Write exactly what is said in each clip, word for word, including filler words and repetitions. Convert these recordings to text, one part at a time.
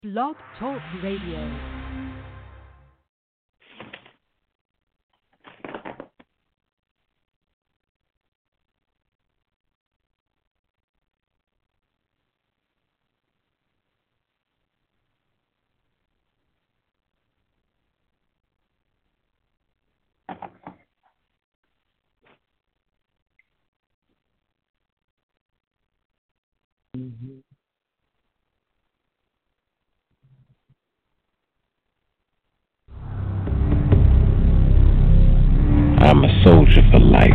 Blog Talk Radio. Mm-hmm. I'm a soldier for life.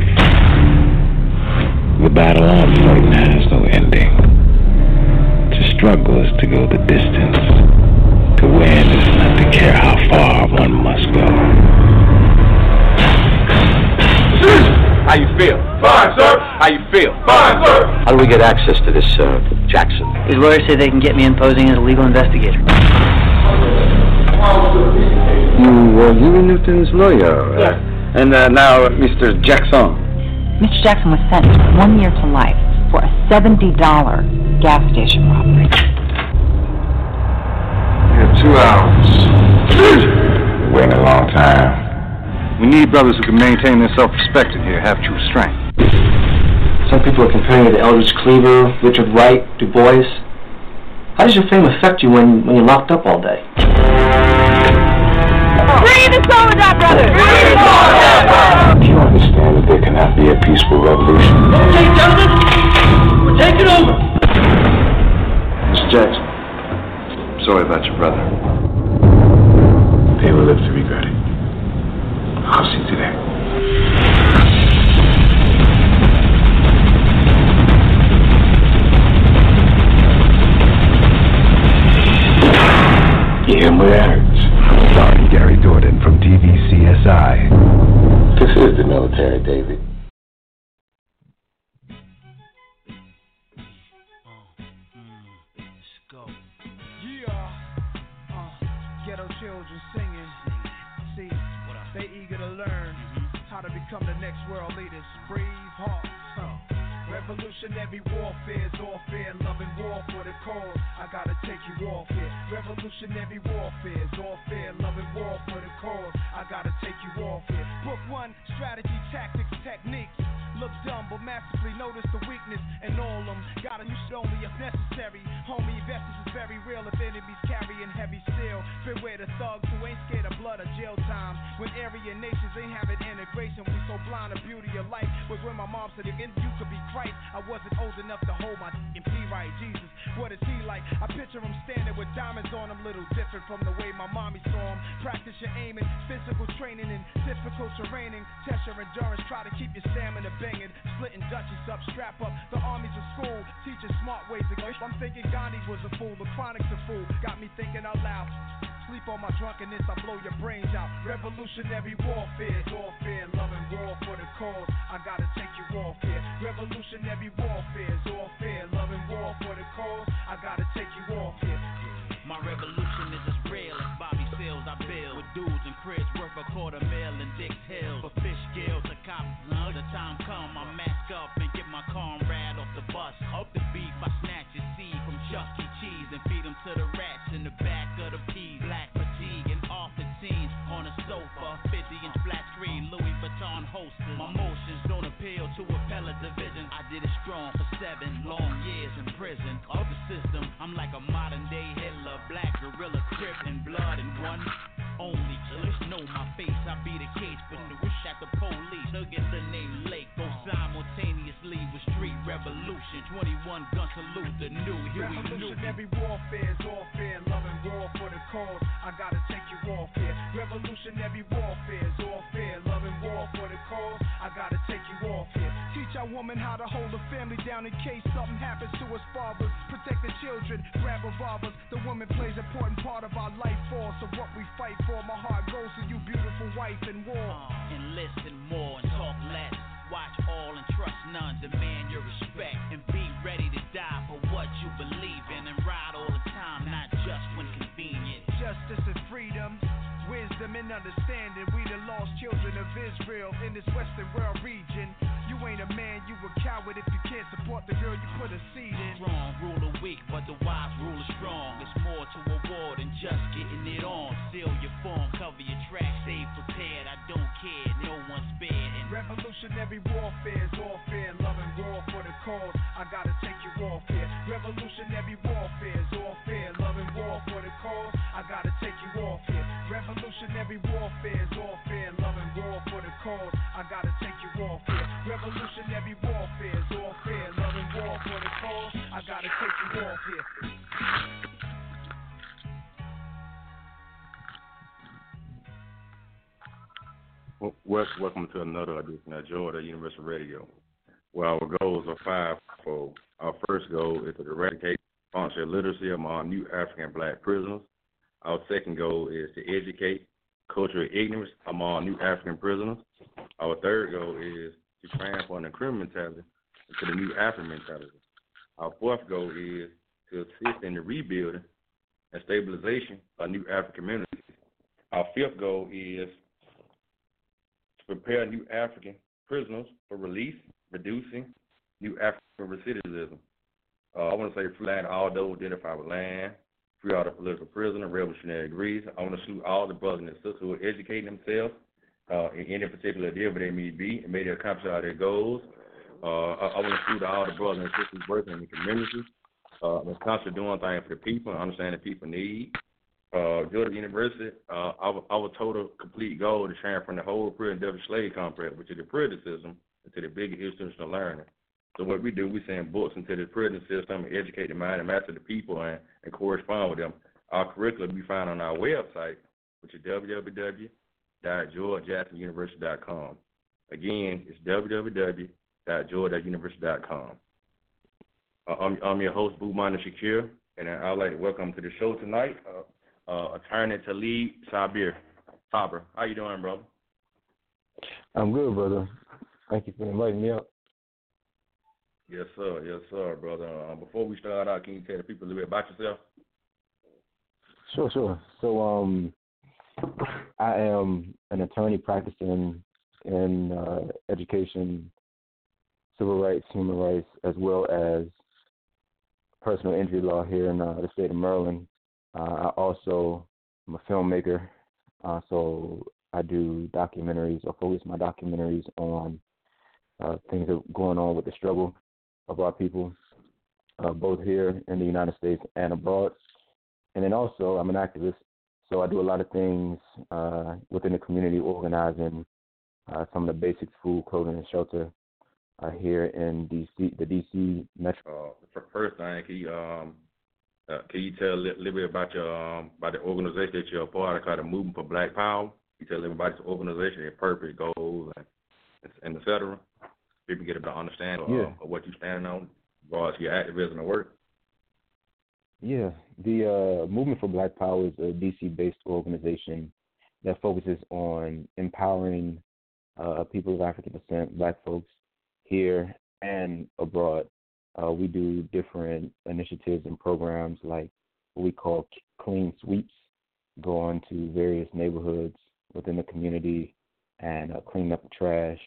The battle I'm fighting has no ending. To struggle is to go the distance. To win is not to care how far one must go. How you feel? Fine, sir. How you feel? Fine, sir. How do we get access to this, uh, Jackson? His lawyers say they can get me in posing as a legal investigator. You were Huey Newton's lawyer. Yeah. Uh, and uh, now, Mister Jackson. Mister Jackson was sentenced one year to life for a seventy dollar gas station robbery. We have two hours. We're waiting a long time. We need brothers who can maintain their self-respect in here, have true strength. Some people are comparing you to Eldridge Cleaver, Richard Wright, Du Bois. How does your fame affect you when, when you're locked up all day? Free the Soldier Brothers! Free the Soldier Brothers! You understand that there cannot be a peaceful revolution. Okay, gentlemen, we're taking over. Mister Jackson, I'm sorry about your brother. They will live to regret it. I'll see to that. You hear where that hurts? Starring Gary Jordan from T V C S I. This is the military, David. Ghetto children singing. See, they eager to learn how to become the next world leaders. Brave hearts. Huh. Revolutionary warfare is all fair, loving war for the cause. I gotta take you off here. Revolutionary warfare is all fair, loving war for the cause. I gotta take you off here. Book one, strategy, tactics, techniques. Look dumb, but masterfully notice the weakness in all them. Gotta use it only if necessary. Homie, investors is very real if enemies carrying heavy steel. Beware the thugs who ain't scared of blood or jail time. When area nations ain't having integration, we so blind the beauty of life. Was when my mom said, again, you could be Christ. I wasn't old enough to hold my M P right. Jesus, what is he like? I picture him standing with diamonds on him, little different from the way my mommy saw him. Practice your aiming, physical training and difficult terraining. Test your endurance, try to keep your stamina banging. Splitting Dutchies up, strap up. The armies of school, teaching smart ways to go. I'm thinking Gandhi was a fool, the chronics a fool. Got me thinking out loud. Sleep on my drunkenness, I blow your brains out. Revolutionary warfare, warfare, loving war for the cause. I gotta take you off here. Revolutionary warfare, warfare, loving war for the cause. I gotta take you off here. My revolution is as real as Bobby Seals I build. With dudes and cribs worth a quarter mil in Dix Hill. For fish gills, the cops, uh, the time come, I mask up and get my comrade off the bus. Up the beef, I snatch his seed from Chuck E. Cheese and feed him to the rats in the back of the peas. Black fatigue and off the teens on a sofa. fifty inch flat screen, Louis Vuitton holsters. My motions don't appeal to appellate division. I did it strong for seven long years in prison. Of the system, I'm like a modern day Hitler. Black gorilla, crip and blood in one only. Killers know my face, I be the case, but the wish at the police. Look at the name Lake, go simultaneously with street revolution. twenty-one gun salute, the new Huey Newton. Revolutionary warfare is all fair, loving war for the cause. I gotta take you off here. Revolutionary warfare is all fair, loving war for the cause. I gotta take you off here. Teach our woman how to hold a family down in case something happens to us fathers. Protect the children, grab revolvers. The woman plays an important part of our life force. So what we fight for, my heart goes to you, beautiful wife in war. Uh, and listen more and talk less. Watch all and trust none. Demand your respect and be ready to die for what you believe in. And ride all the time, not just when convenient. Justice and freedom. wisdom and understanding. We the lost children of Israel in this Western world region. You ain't a man, you a coward if you can't support the girl you put a seed in. Strong rule the weak, but the wise rule is strong. It's more to a war than just getting it on. Seal your form, cover your track, stay prepared. I don't care, no one's spared. And revolutionary warfare is warfare, love and war for the cause. I gotta take you off here. Revolutionary warfare is warfare, love and war for the cause. I gotta take you off here. Revolutionary warfare is warfare, love and war for the cause. I gotta take you off here. Revolutionary warfare is warfare, love and war for the cause. I gotta take you off here. Well, welcome to another edition of Georgia University Radio. Well, our goals are fivefold. Our first goal is to eradicate functional literacy among new African black prisoners. Our second goal is to educate cultural ignorance among new African prisoners. Our third goal is to transform the criminal mentality into the new African mentality. Our fourth goal is to assist in the rebuilding and stabilization of new African communities. Our fifth goal is to prepare new African prisoners for release, reducing new African recidivism. Uh, I want to say free land all those identified with land, free all the political prisoners, revolutionary degrees. I want to salute all the brothers and sisters who are educating themselves uh, in any particular endeavor they may be and may they accomplish all their goals. Uh, I, I want to salute all the brothers and sisters working in the community, uh, that's constantly doing things for the people and understand the people need. Uh, Georgia University, uh, our, our total complete goal is to transform the whole prison Devil slave complex, which is the prison system, into the bigger institutional learning. So what we do, we send books into the prison system and educate the mind and master the people and, and correspond with them. Our curriculum we find on our website, which is w w w dot george jackson university dot com. Again, it's w w w dot george university dot com. Uh, I'm, I'm your host, Boumana Shakir, and I'd like to welcome to the show tonight uh, uh, Attorney Talib Sabir. Sabir, how you doing, brother? I'm good, brother. Thank you for inviting me out. Yes, sir. Yes, sir, brother. Uh, before we start out, can you tell the people a little bit about yourself? Sure, sure. So, um, I am an attorney practicing in uh, education, civil rights, human rights, as well as personal injury law here in uh, the state of Maryland. Uh, I also am a filmmaker, uh, so I do documentaries or focus my documentaries on uh, things that are going on with the struggle of our people, uh, both here in the United States and abroad. And then also, I'm an activist, so I do a lot of things uh, within the community, organizing uh, some of the basic food, clothing, and shelter uh, here in D C, the D C metro. Uh, first thing, can you, um, uh, can you tell a little bit about your um, about the organization that you're a part of, called the Movement for Black Power? Can you tell everybody the organization, their purpose, goals, and, and et cetera? People get a better understanding of, yeah. of what you're standing on, as far as your activism and work. Yeah, the uh, Movement for Black Power is a D C-based organization that focuses on empowering uh, people of African descent, black folks, here and abroad. Uh, we do different initiatives and programs like what we call clean sweeps, go on to various neighborhoods within the community and uh, clean up the trash.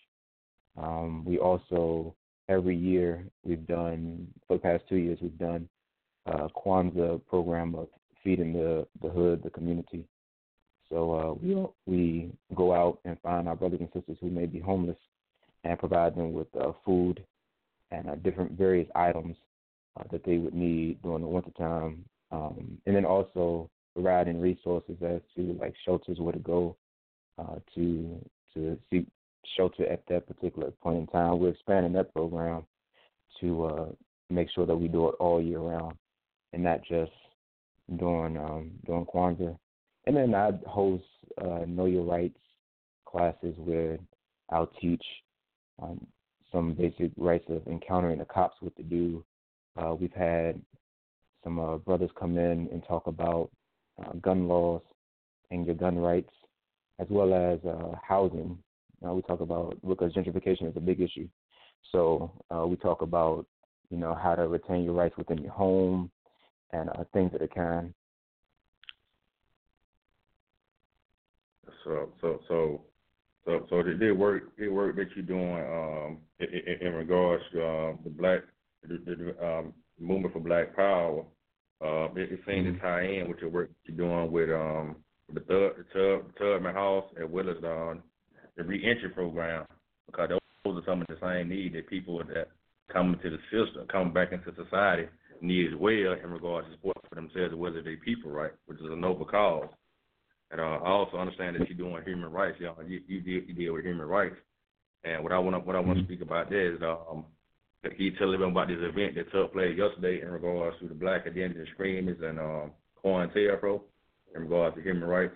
Um, we also, every year, we've done, for the past two years, we've done a Kwanzaa program of feeding the, the hood, the community. So uh, we we go out and find our brothers and sisters who may be homeless and provide them with uh, food and uh, different various items uh, that they would need during the wintertime. Um, and then also providing resources as to like shelters, where to go uh, to to seek shelter at that particular point in time. We're expanding that program to uh, make sure that we do it all year round and not just during um, during Kwanzaa. And then I host uh, Know Your Rights classes where I'll teach um, some basic rights of encountering the cops, what to do. Uh, we've had some uh, brothers come in and talk about uh, gun laws and your gun rights, as well as uh, housing. Uh, we talk about, because gentrification is a big issue. So uh, we talk about, you know, how to retain your rights within your home and uh, things of the kind. So so so so so the, the work the work that you're doing um, in, in regards to um, the black the, the um, movement for Black Power, uh, it, it seems to tie in with your work you're doing with um the Thug, the Tub, Tubman House as well as um, the reentry program, because those are some of the same needs that people that come into the system, come back into society need as well in regards to support for themselves as well as their people, right, which is a noble cause. And uh, I also understand that you're doing human rights. You, know, you, you, deal, you deal with human rights. And what I want to what I want to speak about there is, um, can you tell them about this event that took place yesterday in regards to the Black Identity Screamers and um, COINTELPRO in regards to human rights?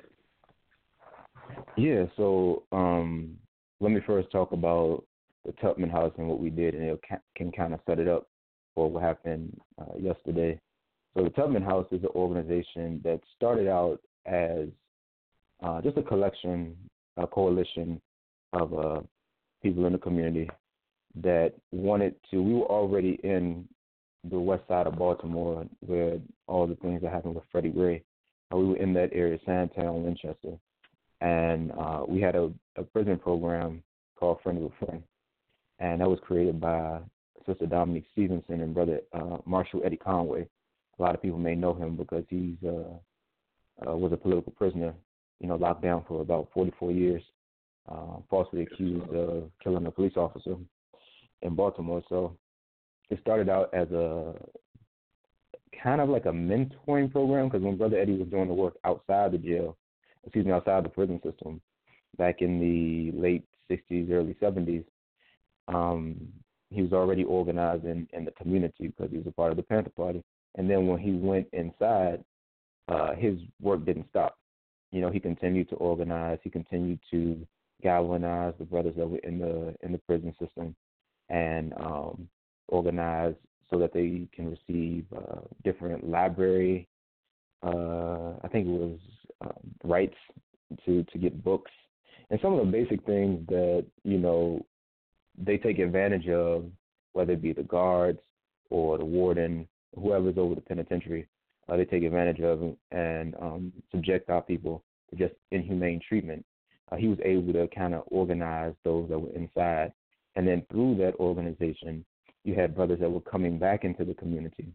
Yeah. So um, let me first talk about the Tubman House and what we did, and it can, can kind of set it up for what happened uh, yesterday. So the Tubman House is an organization that started out as uh, just a collection, a coalition of uh, people in the community that wanted to, we were already in the west side of Baltimore where all the things that happened with Freddie Gray. Uh, we were in that area, Sandtown, Winchester. And uh, we had a, a prison program called Friend of a Friend. And that was created by Sister Dominique Stevenson and Brother uh, Marshall Eddie Conway. A lot of people may know him because he's uh, uh, was a political prisoner, you know, locked down for about forty-four years, uh, falsely accused of killing a police officer in Baltimore. So it started out as a kind of like a mentoring program, because when Brother Eddie was doing the work outside the jail, excuse me, outside the prison system, back in the late sixties, early seventies, um, he was already organizing in the community because he was a part of the Panther Party. And then when he went inside, uh, his work didn't stop. You know, he continued to organize. He continued to galvanize the brothers that were in the in the prison system and um, organize so that they can receive uh, different library. Uh, I think it was uh, rights to to get books and some of the basic things that, you know, they take advantage of, whether it be the guards or the warden, whoever's over the penitentiary, uh, they take advantage of and um, subject our people to just inhumane treatment. Uh, he was able to kind of organize those that were inside. And then through that organization, you had brothers that were coming back into the community,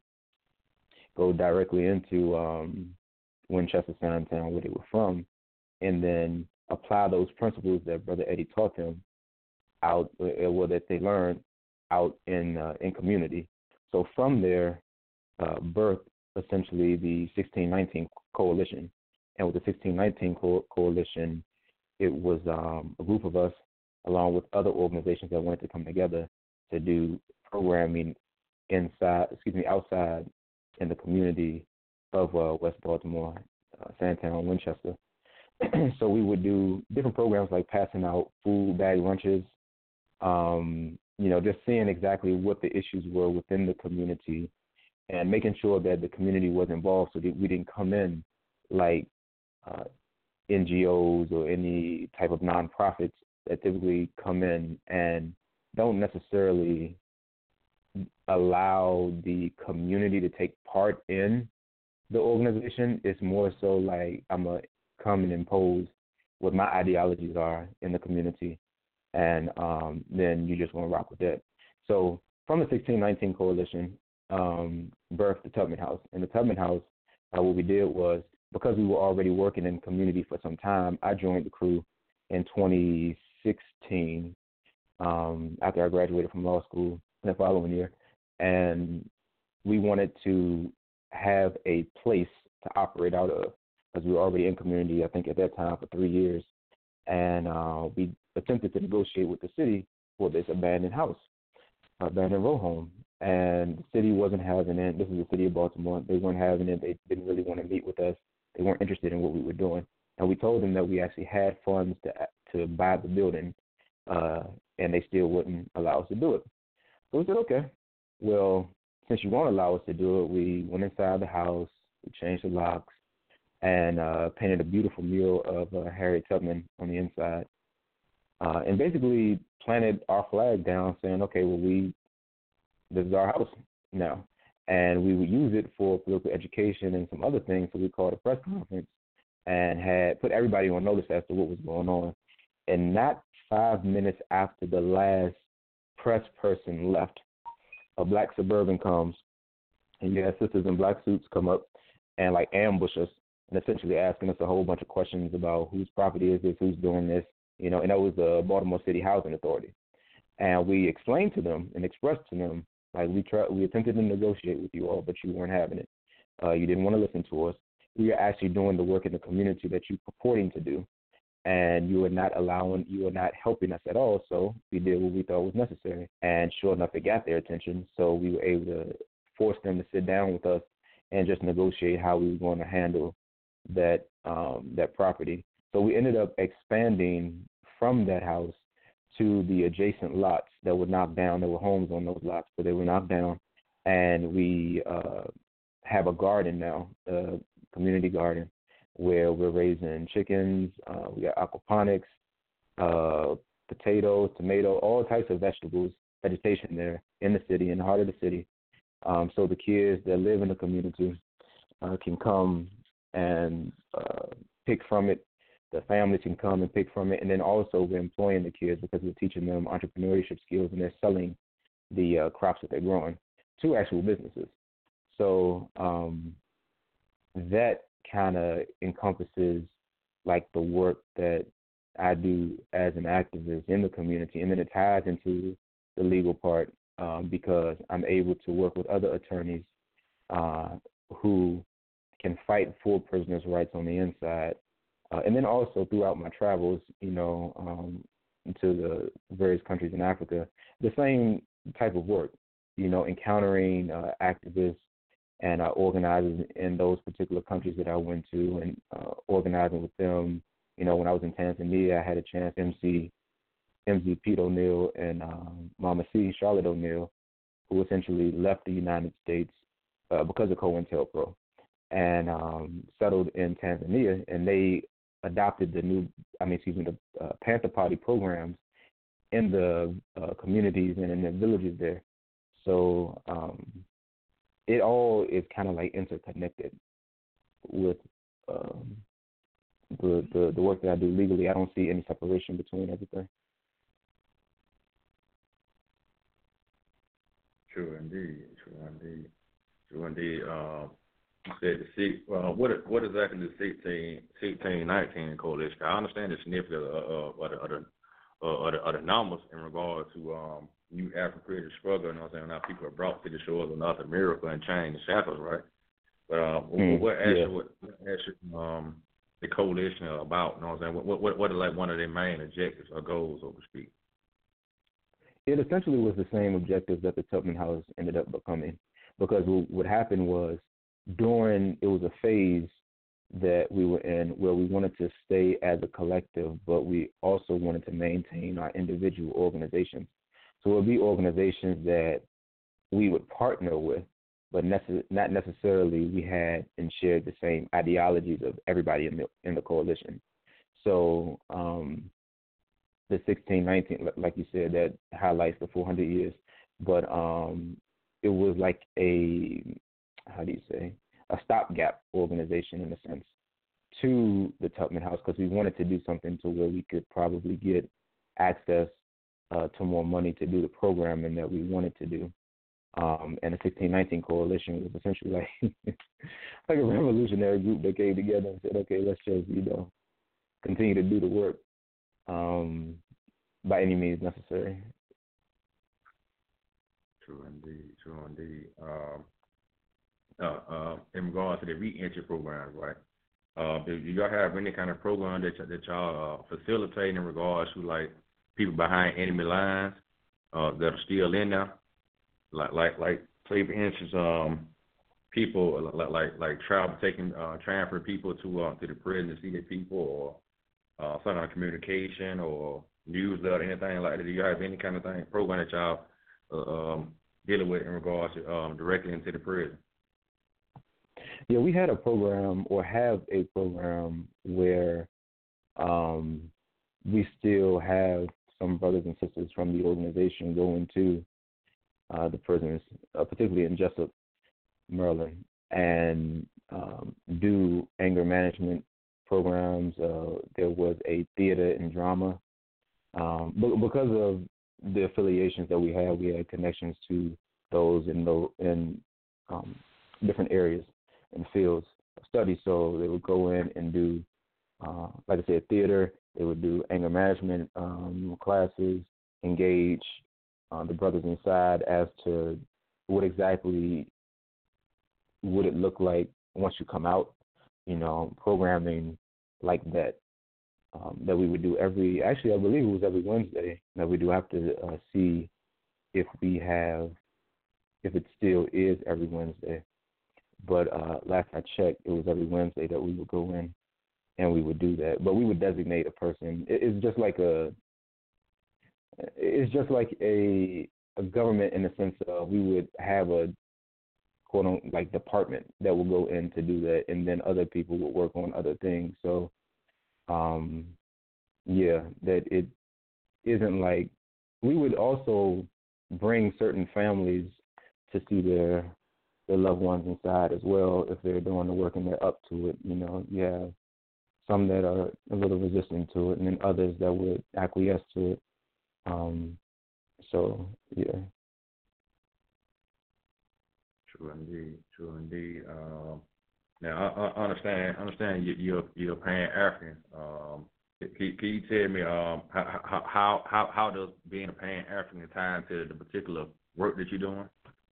go directly into um, Winchester, Sandtown, where they were from, and then apply those principles that Brother Eddie taught them out, or that they learned out in uh, in community. So from there, uh, birthed essentially the sixteen nineteen Coalition. And with the sixteen nineteen Co- Coalition, it was um, a group of us, along with other organizations that wanted to come together to do programming inside, excuse me, outside in the community of uh, West Baltimore, uh, Sandtown, Winchester. So we would do different programs like passing out food bag lunches, um, you know, just seeing exactly what the issues were within the community and making sure that the community was involved so that we didn't come in like uh, N G Os or any type of nonprofits that typically come in and don't necessarily allow the community to take part in the organization. It's more so like I'm going to come and impose what my ideologies are in the community, and um, then you just want to rock with that. So from the sixteen nineteen Coalition, um, birthed the Tubman House. And the Tubman House, uh, what we did was, because we were already working in community for some time, I joined the crew in twenty sixteen um, after I graduated from law school the following year. And we wanted to have a place to operate out of, because we were already in community, I think at that time, for three years. And uh, we attempted to negotiate with the city for this abandoned house, abandoned row home. And the city wasn't having it. This is the city of Baltimore. They weren't having it. They didn't really want to meet with us. They weren't interested in what we were doing. And we told them that we actually had funds to to buy the building, uh, and they still wouldn't allow us to do it. So we said, okay, well, since you won't allow us to do it, we went inside the house, we changed the locks, and uh, painted a beautiful mural of uh, Harriet Tubman on the inside, uh, and basically planted our flag down saying, okay, well, we this is our house now. And we would use it for political education and some other things, so we called a press conference and had put everybody on notice as to what was going on. And not five minutes after the last press person left, a black Suburban comes, and you have sisters in black suits come up and like ambush us and essentially asking us a whole bunch of questions about whose property is this, who's doing this, you know, and that was the Baltimore City Housing Authority. And we explained to them and expressed to them, like, we tried, we attempted to negotiate with you all, but you weren't having it. Uh, you didn't want to listen to us. We are actually doing the work in the community that you're purporting to do, and you are not allowing, you are not helping us at all. So we did what we thought was necessary, and sure enough, it got their attention. So we were able to force them to sit down with us and just negotiate how we were going to handle that um, that property. So we ended up expanding from that house to the adjacent lots that were knocked down. There were homes on those lots, but they were knocked down, and we uh, have a garden now, a community garden, where we're raising chickens. Uh, we got aquaponics, uh, potatoes, tomato, all types of vegetables, vegetation there in the city, in the heart of the city. Um, so the kids that live in the community uh, can come and uh, pick from it. The families can come and pick from it. And then also we're employing the kids because we're teaching them entrepreneurship skills, and they're selling the uh, crops that they're growing to actual businesses. So um, that kind of encompasses like the work that I do as an activist in the community, and then it ties into the legal part um, because I'm able to work with other attorneys uh, who can fight for prisoners' rights on the inside. Uh, and then also throughout my travels, you know, um, to the various countries in Africa, the same type of work, you know, encountering uh, activists and uh, organizers in those particular countries that I went to, and uh, organizing with them. You know, when I was in Tanzania, I had a chance to M C M Z Pete O'Neill and um, Mama C, Charlotte O'Neill, who essentially left the United States uh, because of COINTELPRO and um, settled in Tanzania, and they adopted the new, I mean, excuse me, the uh, Panther Party programs in the uh, communities and in the villages there. So um, it all is kind of like interconnected with um, the, the the work that I do legally. I don't see any separation between everything. True indeed. True indeed. True indeed. Um, Said the uh, what what exactly the sixteen, sixteen, nineteen coalition? I understand the significance of, uh, of, the, of, the, uh, of, the, of the numbers in regard to um, new African creative struggle. You know what I'm saying? Now people are brought to the shores of North America and chained the shackles, right? But uh, mm, what actually, yeah. what, what actually um, the coalition about? You know what I'm saying? What what what are like one of their main objectives or goals, so to speak? It essentially was the same objectives that the Tubman House ended up becoming, because what happened was, during, it was a phase that we were in where we wanted to stay as a collective, but we also wanted to maintain our individual organizations. So it would be organizations that we would partner with, but nece- not necessarily we had and shared the same ideologies of everybody in the, in the coalition. So um, the sixteen nineteen, like you said, that highlights the four hundred years, but um, it was like a, how do you say, a stopgap organization in a sense to the Tubman House, because we wanted to do something to where we could probably get access uh, to more money to do the programming that we wanted to do. Um, and the sixteen nineteen coalition was essentially like like a revolutionary group that came together and said, okay, let's just, you know, continue to do the work um, by any means necessary. True indeed, true indeed. Um, uh, uh, in regards to the re-entry programs, right? Uh, do y'all have any kind of program that, y- that y'all uh, facilitate in regards to like people behind enemy lines uh, that are still in there? Like, like, like, say for instance, um, people like, like, like travel taking, uh, transfer people to uh, to the prison to see the people, or uh, some kind of communication or newsletter, anything like that. Do you have any kind of thing program that y'all uh, um, dealing with in regards to um, directly into the prison? Yeah, we had a program, or have a program, where um, we still have some brothers and sisters from the organization go into uh, the prisons, uh, particularly in Jessup, Maryland, and um, do anger management programs. Uh, there was a theater and drama. Um, but because of the affiliations that we had, we had connections to those in the, in um, different areas and fields of study. So they would go in and do, uh, like I said, theater. They would do anger management um, classes, engage uh, the brothers inside as to what exactly would it look like once you come out, you know, programming like that, um, that we would do every, actually I believe it was every Wednesday, that we do have to uh, see if we have, if it still is every Wednesday. But uh, last I checked, it was every Wednesday that we would go in and we would do that. But we would designate a person. It, it's just like a, it's just like a, a government in the sense of we would have a quote unquote like department that will go in to do that, and then other people would work on other things. So, um, yeah, that it isn't like we would also bring certain families to see their their loved ones inside as well if they're doing the work and they're up to it. You know, you have some that are a little resistant to it, and then others that would acquiesce to it. Um, so yeah. True indeed. True indeed. Um, now I, I understand. Understand you, you're you're Pan African. Um, can, can you tell me um, how how how how does being a Pan African tie into the particular work that you're doing?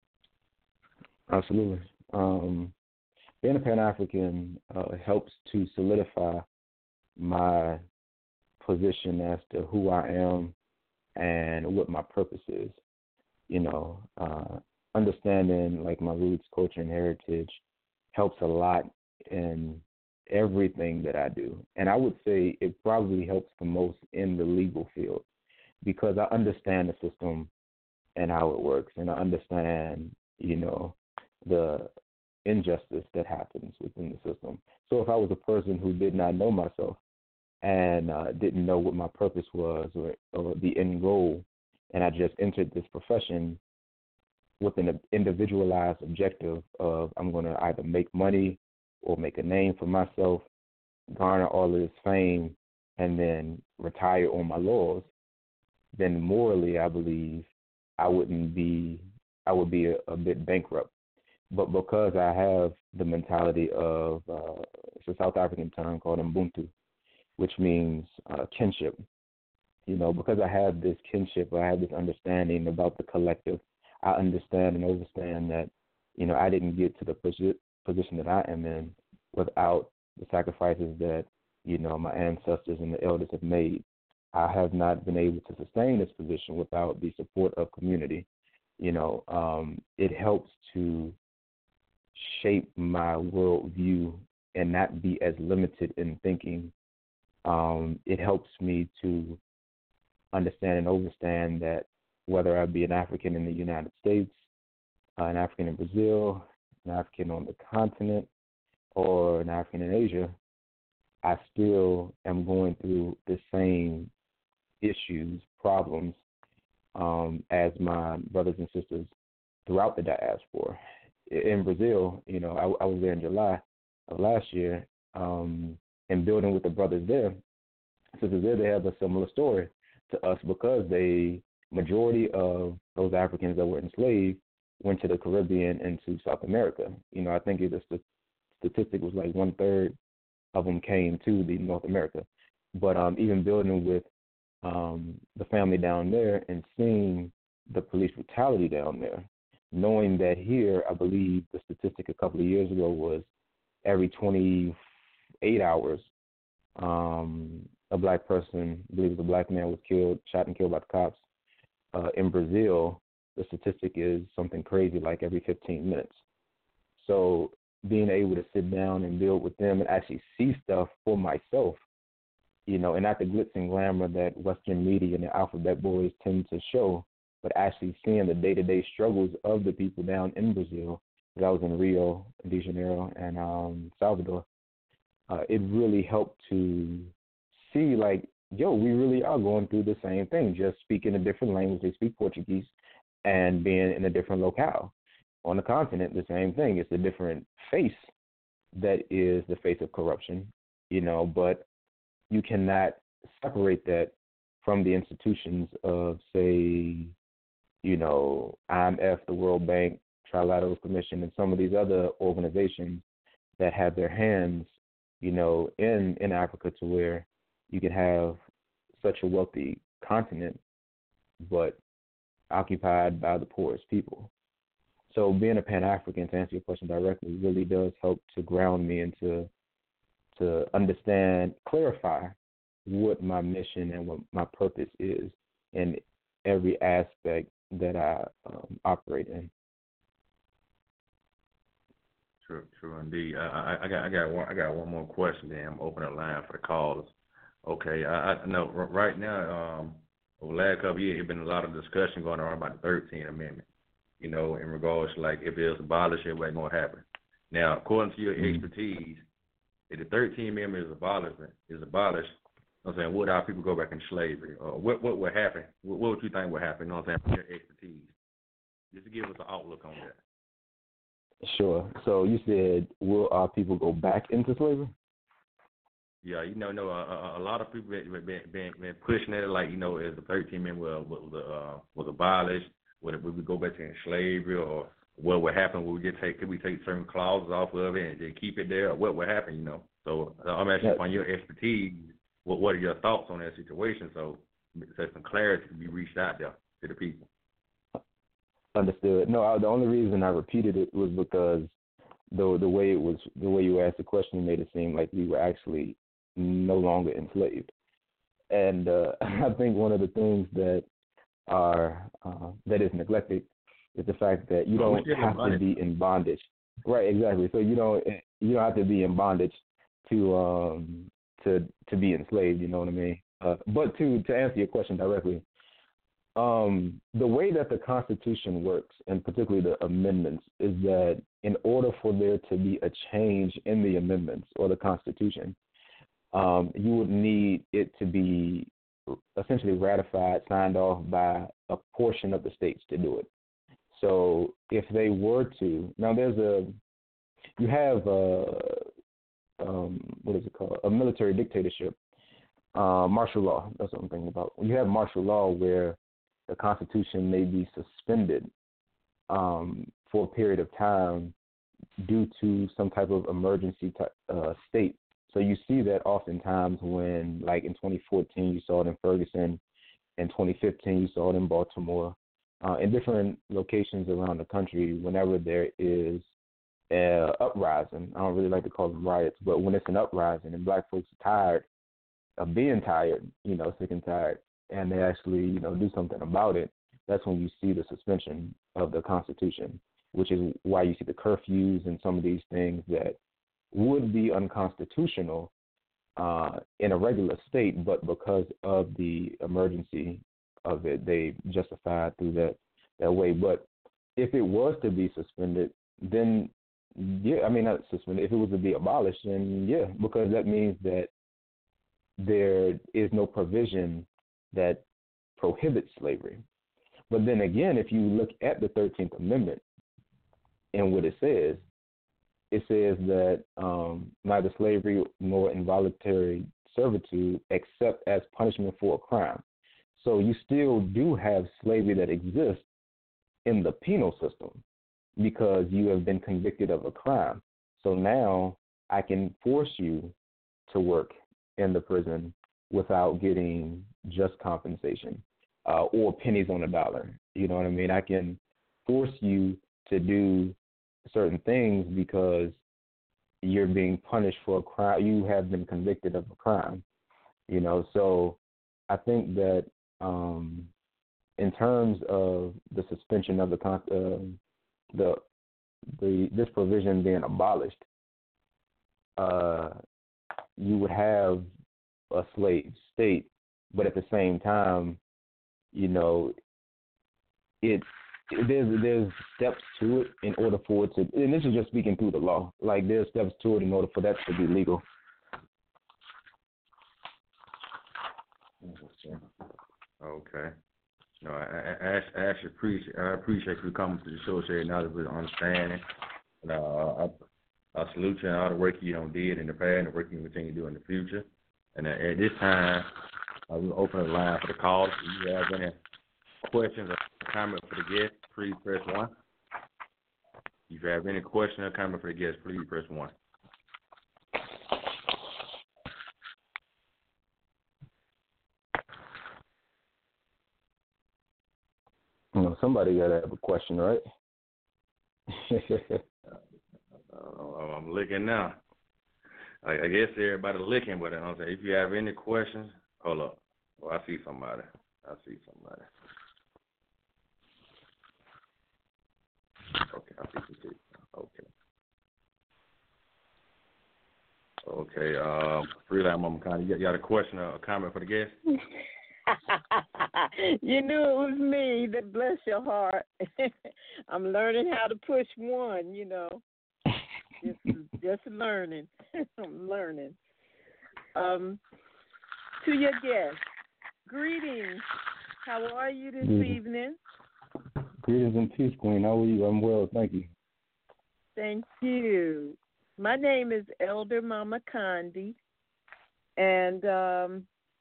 Absolutely. Um, being a Pan African uh, helps to solidify my position as to who I am and what my purpose is. You know, uh, understanding like my roots, culture, and heritage helps a lot in everything that I do. And I would say it probably helps the most in the legal field because I understand the system and how it works, and I understand, you know, the injustice that happens within the system. So if I was a person who did not know myself and uh, didn't know what my purpose was or, or the end goal, and I just entered this profession with an individualized objective of I'm going to either make money or make a name for myself, garner all of this fame, and then retire on my laurels, then morally I believe I wouldn't be, I would be a, a bit bankrupt. But because I have the mentality of, uh, it's a South African term called Ubuntu, which means uh, kinship. You know, because I have this kinship, I have this understanding about the collective, I understand and understand that, you know, I didn't get to the position that I am in without the sacrifices that, you know, my ancestors and the elders have made. I have not been able to sustain this position without the support of community. You know, um, it helps to shape my worldview and not be as limited in thinking. Um, it helps me to understand and understand that whether I be an African in the United States, uh, an African in Brazil, an African on the continent, or an African in Asia, I still am going through the same issues, problems, um, as my brothers and sisters throughout the diaspora. In Brazil, you know, I, I was there in July of last year, um, and building with the brothers there. Sisters there, they have a similar story to us because they, majority of those Africans that were enslaved went to the Caribbean and to South America. You know, I think it, the statistic was like one third of them came to the North America. But um, even building with um, the family down there and seeing the police brutality down there, knowing that here, I believe the statistic a couple of years ago was every twenty-eight hours, um, a black person, I believe it was a black man, was killed, shot and killed by the cops. Uh, in Brazil, the statistic is something crazy, like every fifteen minutes. So being able to sit down and build with them and actually see stuff for myself, you know, and not the glitz and glamour that Western media and the alphabet boys tend to show, but actually seeing the day-to-day struggles of the people down in Brazil. I was in Rio de Janeiro and um, Salvador. Uh, it really helped to see, like, yo, we really are going through the same thing, just speaking a different language. They speak Portuguese and being in a different locale. On the continent, the same thing. It's a different face that is the face of corruption. you know, but you cannot separate that from the institutions of, say, you know, I M F, the World Bank, Trilateral Commission, and some of these other organizations that have their hands, you know, in, in Africa, to where you can have such a wealthy continent, but occupied by the poorest people. So being a Pan-African, to answer your question directly, really does help to ground me and to, to understand, clarify what my mission and what my purpose is in every aspect that I um, operate in. True, true indeed. I, I, I got, I got one, I got one more question. Then I'm opening the line for the callers. Okay, I, I know right now, um, over the last couple of years, there's been a lot of discussion going on about the thirteenth Amendment. You know, in regards to, like, if it's abolished, what's going to happen. Now, according to your mm-hmm. expertise, if the thirteenth Amendment is abolished, is abolished, you know what I'm saying, would our people go back into slavery? Or what what would happen? What, what would you think would happen? You know what I'm saying, from your expertise? Just to give us an outlook on that. Sure. So you said, will our people go back into slavery? Yeah, you know, no, a, a lot of people been, been, been, been pushing it, like, you know, as the thirteenth Amendment was, was, uh, was abolished, would we go back to slavery, or what would happen? Would we just take, could we take certain clauses off of it and just keep it there, or what would happen, you know? So I'm asking yeah. on your expertise, what what are your thoughts on that situation? So there's some clarity to be reached out there to the people. Understood. No, I, the only reason I repeated it was because the the way it was, the way you asked the question made it seem like we were actually no longer enslaved. And uh, I think one of the things that are uh, that is neglected is the fact that you don't have to be in bondage. Right, exactly. So you don't you don't have to be in bondage to um to to be enslaved. You know what I mean? Uh, but to to answer your question directly, um, the way that the Constitution works, and particularly the amendments, is that in order for there to be a change in the amendments or the Constitution, um, you would need it to be essentially ratified, signed off by a portion of the states to do it. So if they were to, now there's a, you have a, um, what is it called, a military dictatorship, uh, martial law, that's what I'm thinking about. You have martial law where the Constitution may be suspended um, for a period of time due to some type of emergency type, uh, state. So you see that oftentimes when, like in twenty fourteen, you saw it in Ferguson. In twenty fifteen, you saw it in Baltimore. Uh, in different locations around the country, whenever there is an uprising, I don't really like to call them riots, but when it's an uprising and black folks are tired of being tired, you know, sick and tired, and they actually, you know, do something about it, that's when you see the suspension of the Constitution, which is why you see the curfews and some of these things that would be unconstitutional uh, in a regular state, but because of the emergency of it, they justify it through that, that way. But if it was to be suspended, then, yeah, I mean, not suspended, if it was to be abolished, then, yeah, because that means that there is no provision that prohibits slavery. But then again, if you look at the thirteenth Amendment and what it says, it says that um, neither slavery nor involuntary servitude except as punishment for a crime. So you still do have slavery that exists in the penal system because you have been convicted of a crime. So now I can force you to work in the prison without getting just compensation uh, or pennies on a dollar. You know what I mean? I can force you to do certain things because you're being punished for a crime. You have been convicted of a crime, you know. So I think that um, in terms of the suspension of the uh, the the this provision being abolished, uh, you would have a slave state, but at the same time, you know, it's There's there's steps to it in order for it to, and this is just speaking through the law, like there's steps to it in order for that to be legal. Okay. No, I, I, I actually appreciate I appreciate you coming to the show, sharing knowledge with understanding. And, uh, I, I salute you on all the work you don't did in the past and the work you continue to do in the future. And uh, at this time, uh, we'll open the line for the calls. If you have any questions or comments for the guest, please press one. If you have any question or comment for the guest, please press one. You know, somebody got to have a question, right? uh, I'm looking now. I, I guess everybody looking, but I'm saying if you have any questions, hold up. Oh, I see somebody. I see somebody. Okay, I see some people. Okay. Okay, um, Freelance Mama Connie, you got a question or a comment for the guest? You knew it was me. That bless your heart. I'm learning how to push one, you know. Just, just learning. I'm learning. Um, to your guest, greetings. How are you this Greetings. evening? Greetings and peace, Queen. How are you? I'm well, thank you. Thank you. My name is Elder Mama Condi, and um,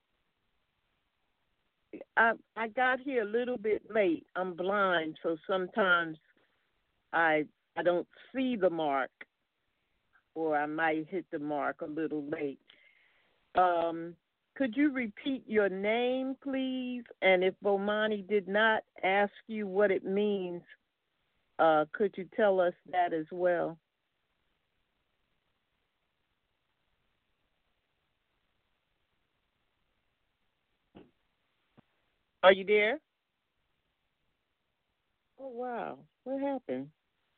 I I got here a little bit late. I'm blind, so sometimes I I don't see the mark, or I might hit the mark a little late. Um, could you repeat your name, please? And if Bomani did not ask you what it means, uh, could you tell us that as well? Are you there? Oh, wow. What happened?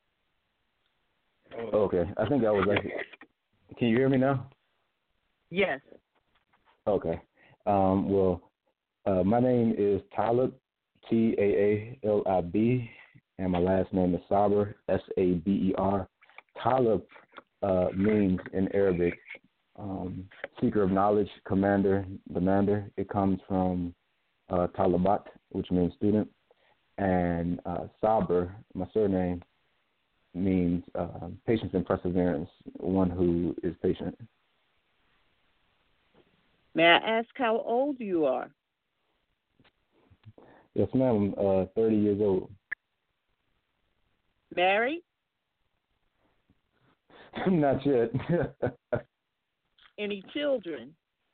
Okay, I think I was actually. Can you hear me now? Yes. Okay. Um, well, uh, my name is Talib, T A A L I B, and my last name is Saber, S A B E R. Talib uh, means in Arabic um, seeker of knowledge, commander, demander. It comes from uh, Talibat, which means student, and uh, Saber, my surname, means uh, patience and perseverance, one who is patient. May I ask how old you are? Yes, ma'am. I'm uh, thirty years old. Married? Not yet. Any children?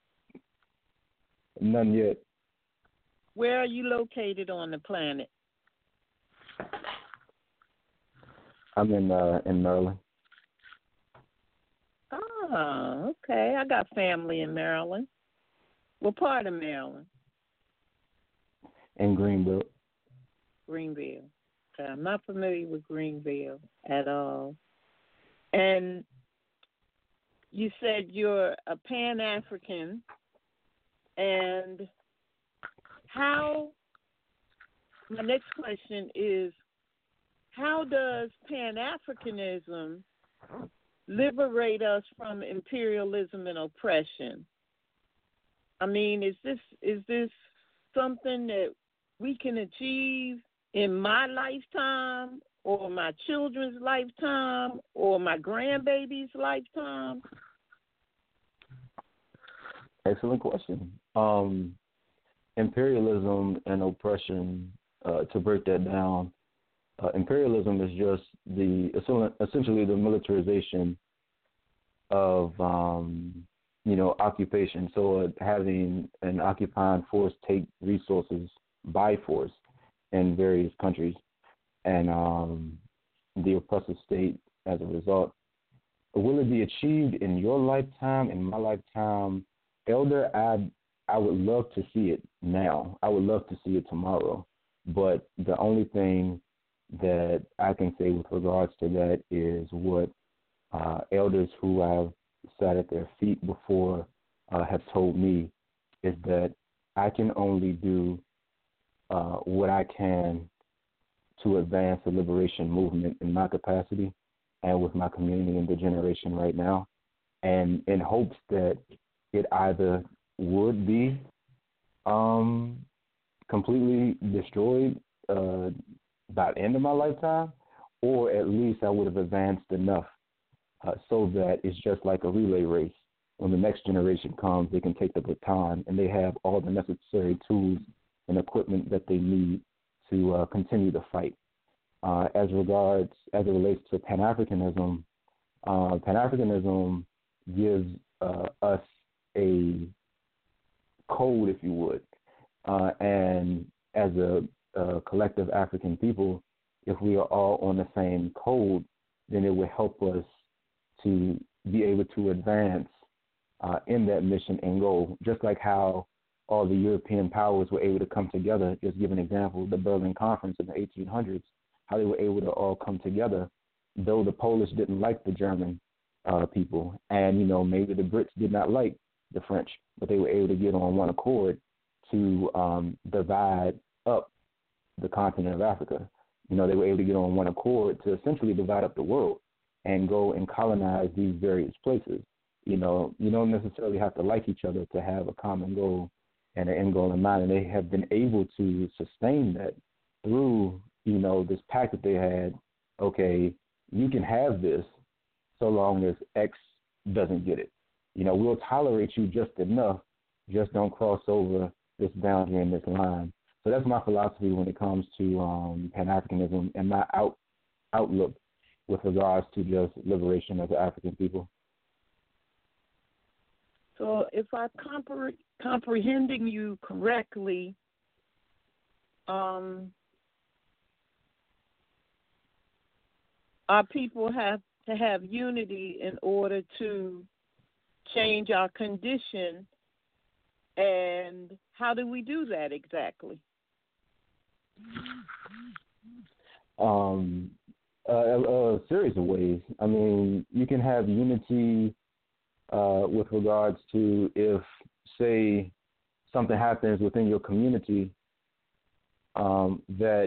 None yet. Where are you located on the planet? I'm in uh, in Maryland. Ah, okay. I got family in Maryland. What part of Maryland? In Greenville. Greenville. Okay, I'm not familiar with Greenville at all. And you said you're a Pan-African, and how, my next question is, how does Pan-Africanism liberate us from imperialism and oppression? I mean, is this is this something that we can achieve in my lifetime, or my children's lifetime, or my grandbaby's lifetime? Excellent question. Um, imperialism and oppression, uh, to break that down, uh, imperialism is just the essentially the militarization of um, you know occupation. So uh, having an occupying force take resources by force in various countries, and um, the oppressive state as a result. Will it be achieved in your lifetime, in my lifetime? Elder, I I would love to see it now. I would love to see it tomorrow. But the only thing that I can say with regards to that is what uh, elders who have sat at their feet before uh, have told me, is that I can only do uh, what I can to advance the liberation movement in my capacity and with my community and the generation right now, and in hopes that it either would be um, completely destroyed uh, by the end of my lifetime, or at least I would have advanced enough uh, so that it's just like a relay race. When the next generation comes, they can take the baton, and they have all the necessary tools and equipment that they need to uh, continue the fight. Uh, as regards, as it relates to Pan-Africanism, uh, Pan-Africanism gives uh, us a code, if you would, uh, and as a, a collective African people, if we are all on the same code, then it will help us to be able to advance uh, in that mission and goal, just like how all the European powers were able to come together. Just give an example, the Berlin Conference in the eighteen hundreds, how they were able to all come together, though the Polish didn't like the German uh, people, and, you know, maybe the Brits did not like the French, but they were able to get on one accord to um, divide up the continent of Africa. You know, they were able to get on one accord to essentially divide up the world and go and colonize these various places. You know, you don't necessarily have to like each other to have a common goal and an end goal in mind, and they have been able to sustain that through, you know, this pact that they had. Okay, you can have this so long as X doesn't get it. You know, we'll tolerate you just enough, just don't cross over this boundary and this line. So that's my philosophy when it comes to um, Pan-Africanism and my out, outlook with regards to just liberation of the African people. So if I'm compre- comprehending you correctly, um, our people have to have unity in order to change our condition. And how do we do that exactly? Um, a, a series of ways. I mean, you can have unity uh, with regards to if, say, something happens within your community um, that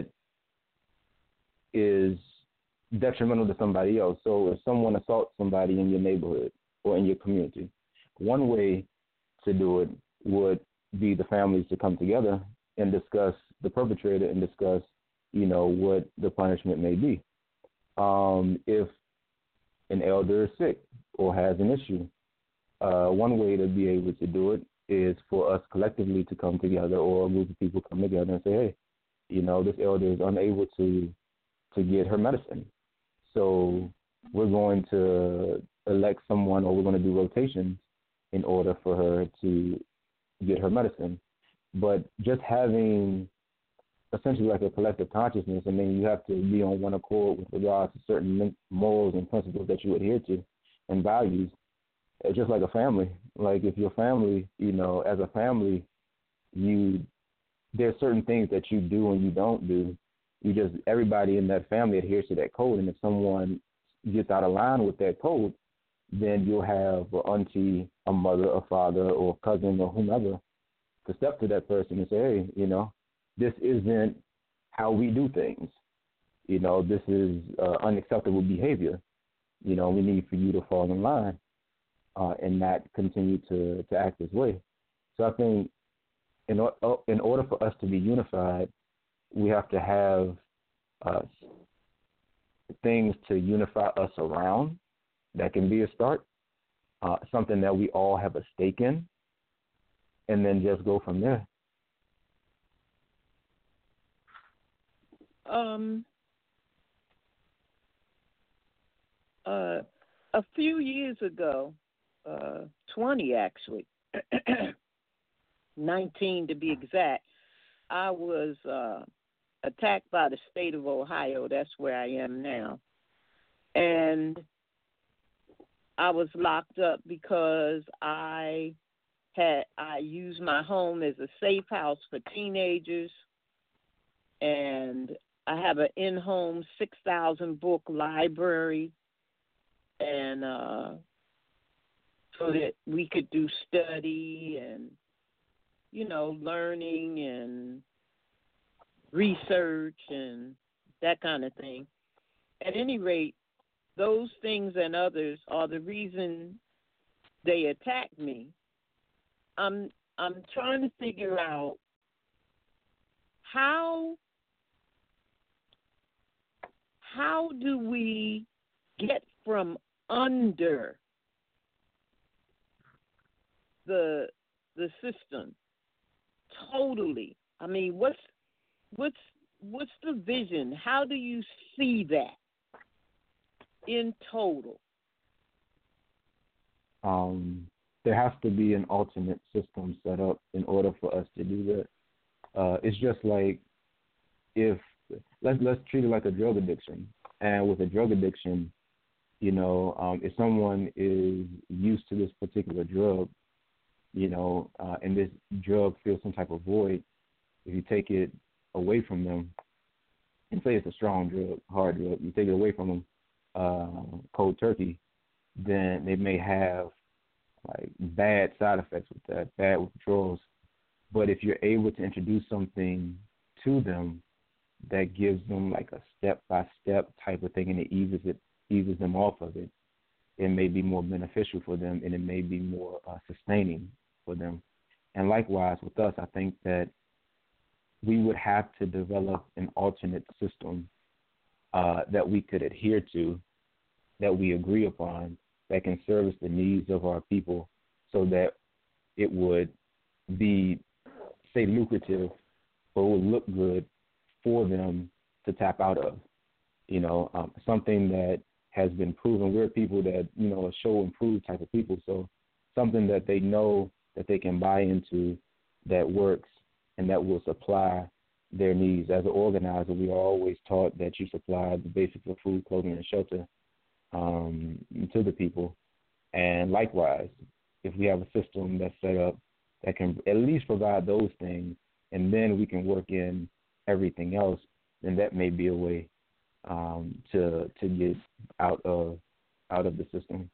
is detrimental to somebody else. So if someone assaults somebody in your neighborhood or in your community, one way to do it would be the families to come together and discuss the perpetrator and discuss, you know, what the punishment may be. Um, if an elder is sick or has an issue, uh, one way to be able to do it is for us collectively to come together, or a group of people come together and say, hey, you know, this elder is unable to to get her medicine. So we're going to elect someone, or we're going to do rotations in order for her to get her medicine. But just having essentially like a collective consciousness, I mean, you have to be on one accord with regards to certain morals and principles that you adhere to and values. It's just like a family. Like if your family, you know, as a family, you there's certain things that you do and you don't do. You just, everybody in that family adheres to that code, and if someone gets out of line with that code, then you'll have an auntie, a mother, a father, or a cousin, or whomever to step to that person and say, hey, you know, this isn't how we do things. You know, this is uh, unacceptable behavior. You know, we need for you to fall in line uh, and not continue to, to act this way. So I think in, o- in order for us to be unified, we have to have uh, things to unify us around. That can be a start, uh, something that we all have a stake in, and then just go from there. Um, uh, a few years ago, uh, twenty actually, nineteen to be exact, I was uh, attacked by the state of Ohio. That's where I am now. And I was locked up because I had I used my home as a safe house for teenagers, and I have an in-home six thousand book library, and uh, so that we could do study and, you know, learning and research and that kind of thing. At any rate, those things and others are the reason they attacked me. I'm I'm trying to figure out how how do we get from under the the system totally. I mean, what's what's what's the vision? How do you see that in total? Um, there has to be an alternate system set up in order for us to do that. Uh, it's just like if let's let's treat it like a drug addiction, and with a drug addiction, you know, um, if someone is used to this particular drug, you know, uh, and this drug feels some type of void, if you take it away from them, and say it's a strong drug, hard drug, you take it away from them, uh, cold turkey, then they may have like bad side effects with that, bad withdrawals. But if you're able to introduce something to them that gives them like a step-by-step type of thing, and it eases it eases them off of it, it may be more beneficial for them, and it may be more uh, sustaining for them. And likewise with us, I think that we would have to develop an alternate system uh, that we could adhere to, that we agree upon, that can service the needs of our people, so that it would be, say, lucrative, but it would look good for them to tap out of. You know, um, something that has been proven. We're people that, you know, show and prove type of people. So something that they know that they can buy into, that works, and that will supply their needs. As an organizer, we are always taught that you supply the basics of food, clothing, and shelter um, to the people. And likewise, if we have a system that's set up that can at least provide those things, and then we can work in everything else, then that may be a way um, to to get out of out of the system.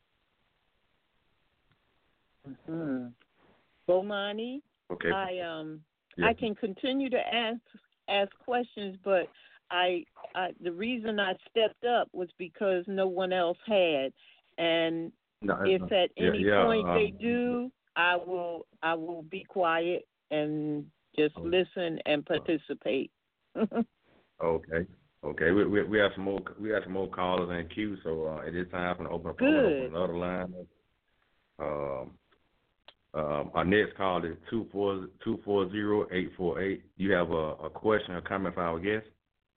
Mm-hmm. Bomani, okay. I um yeah. I can continue to ask ask questions, but I, I the reason I stepped up was because no one else had, and no, if not. at yeah, any yeah, point um, they do, I will I will be quiet and just oh. listen and participate. okay. Okay, we, we we have some more we have some more callers in queue, so uh, it is time for to open up, open up another line. Um, um, our next call is two four two four zero eight four eight. You have a, a question or comment for our guest?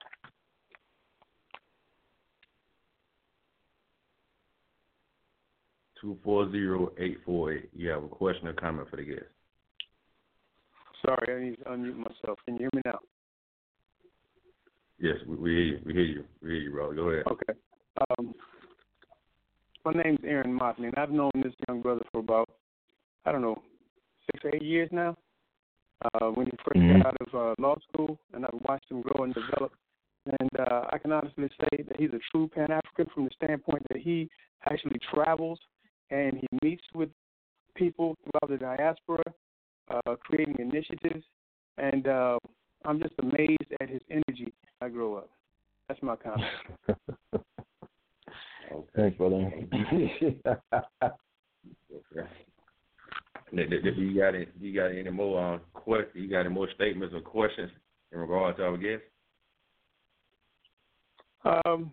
Two four zero eight four eight. You have a question or comment for the guest? Sorry, I need to unmute myself. Can you hear me now? Yes, we, we hear you. We hear you. We hear you, brother. Go ahead. Okay. Um, my name's Aaron Motley, and I've known this young brother for about, I don't know, six or eight years now. Uh, when he first mm-hmm. got out of uh, law school, and I've watched him grow and develop. And uh, I can honestly say that he's a true Pan-African from the standpoint that he actually travels and he meets with people throughout the diaspora, uh, creating initiatives. And uh, I'm just amazed at his energy as I grow up. That's my comment. Okay. Thanks, brother. Okay. Do you got any? Do you got any more um, questions? You got any more statements or questions in regard to our guest? Um,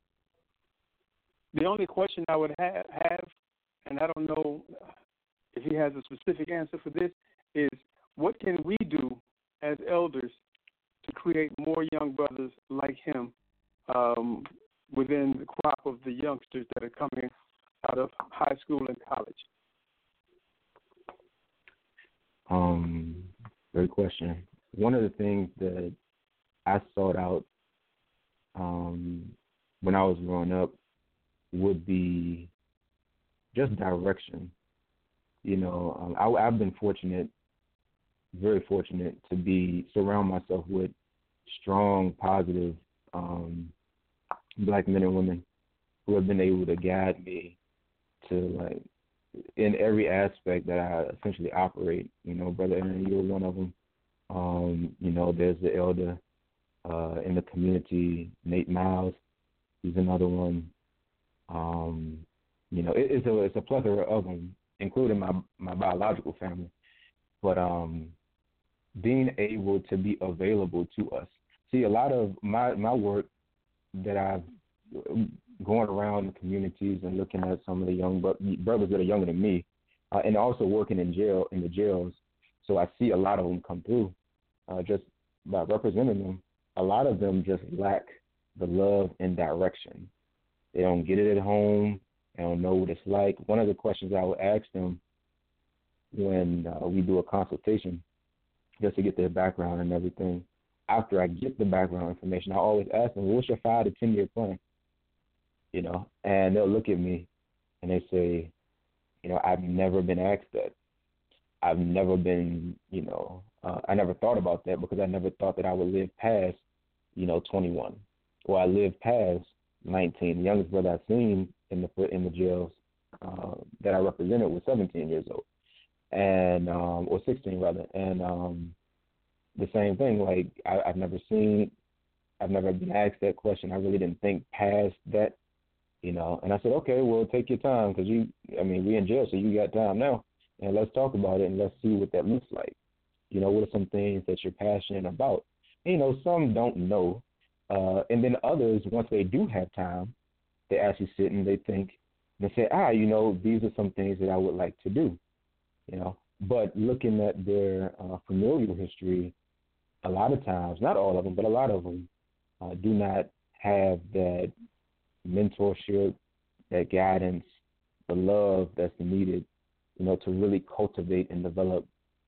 the only question I would ha- have, and I don't know if he has a specific answer for this, is what can we do as elders to create more young brothers like him um, within the crop of the youngsters that are coming out of high school and college? Um, great question. One of the things that I sought out um, when I was growing up would be just direction. You know, um, I, I've been fortunate, very fortunate, to be surround myself with strong, positive um, black men and women who have been able to guide me to, like, in every aspect that I essentially operate. You know, Brother Aaron, you're one of them. Um, you know, there's the elder uh, in the community, Nate Miles. He's another one. Um, you know, it, it's a it's a plethora of them, including my my biological family. But um, being able to be available to us. See, a lot of my my work that I've going around the communities and looking at some of the young bro- brothers that are younger than me, uh, and also working in jail in the jails. So I see a lot of them come through. Uh, just by representing them, a lot of them just lack the love and direction. They don't get it at home. They don't know what it's like. One of the questions I would ask them when uh, we do a consultation, just to get their background and everything, after I get the background information, I always ask them, well, what's your five to ten year plan? You know, and they'll look at me and they say, you know, I've never been asked that. I've never been, you know, uh, I never thought about that because I never thought that I would live past, you know, twenty-one. Or I lived past nineteen. The youngest brother I've seen in the in the jails uh, that I represented was seventeen years old, and um, or sixteen rather. And um, the same thing, like I, I've never seen, I've never been asked that question. I really didn't think past that, you know. And I said, okay, well, take your time because you, I mean, we're in jail, so you got time now. And let's talk about it and let's see what that looks like. You know, what are some things that you're passionate about? And, you know, some don't know. Uh, and then others, once they do have time, they actually sit and they think, and they say, ah, you know, these are some things that I would like to do, you know. But looking at their uh, familial history, a lot of times, not all of them, but a lot of them uh, do not have that mentorship, that guidance, the love that's needed, you know, to really cultivate and develop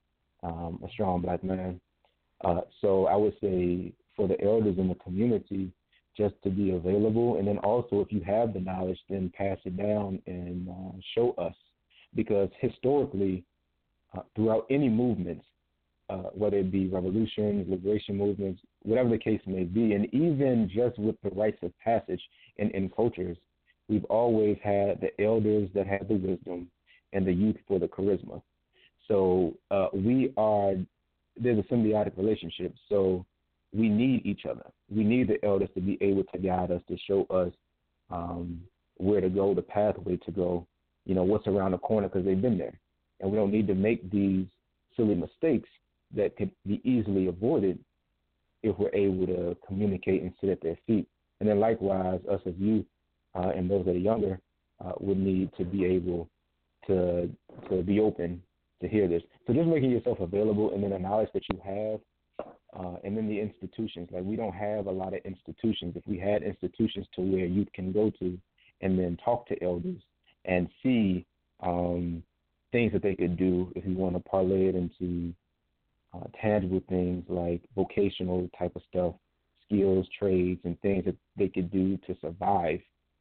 um, a strong black man. Uh, so I would say for the elders in the community, just to be available, and then also if you have the knowledge, then pass it down and uh, show us. Because historically, uh, throughout any movements, uh, whether it be revolutions, liberation movements, whatever the case may be, and even just with the rites of passage in, in cultures, we've always had the elders that had the wisdom and the youth for the charisma. So uh, we are, there's a symbiotic relationship. So we need each other. We need the elders to be able to guide us, to show us um, where to go, the pathway to go, you know, what's around the corner because they've been there. And we don't need to make these silly mistakes that could be easily avoided if we're able to communicate and sit at their feet. And then likewise, us as youth uh, and those that are younger uh, would need to be able to to be open to hear this. So just making yourself available, and then the knowledge that you have, uh, and then the institutions. Like, we don't have a lot of institutions. If we had institutions to where youth can go to and then talk to elders and see um, things that they could do, if you want to parlay it into uh, tangible things like vocational type of stuff, skills, trades, and things that they could do to survive,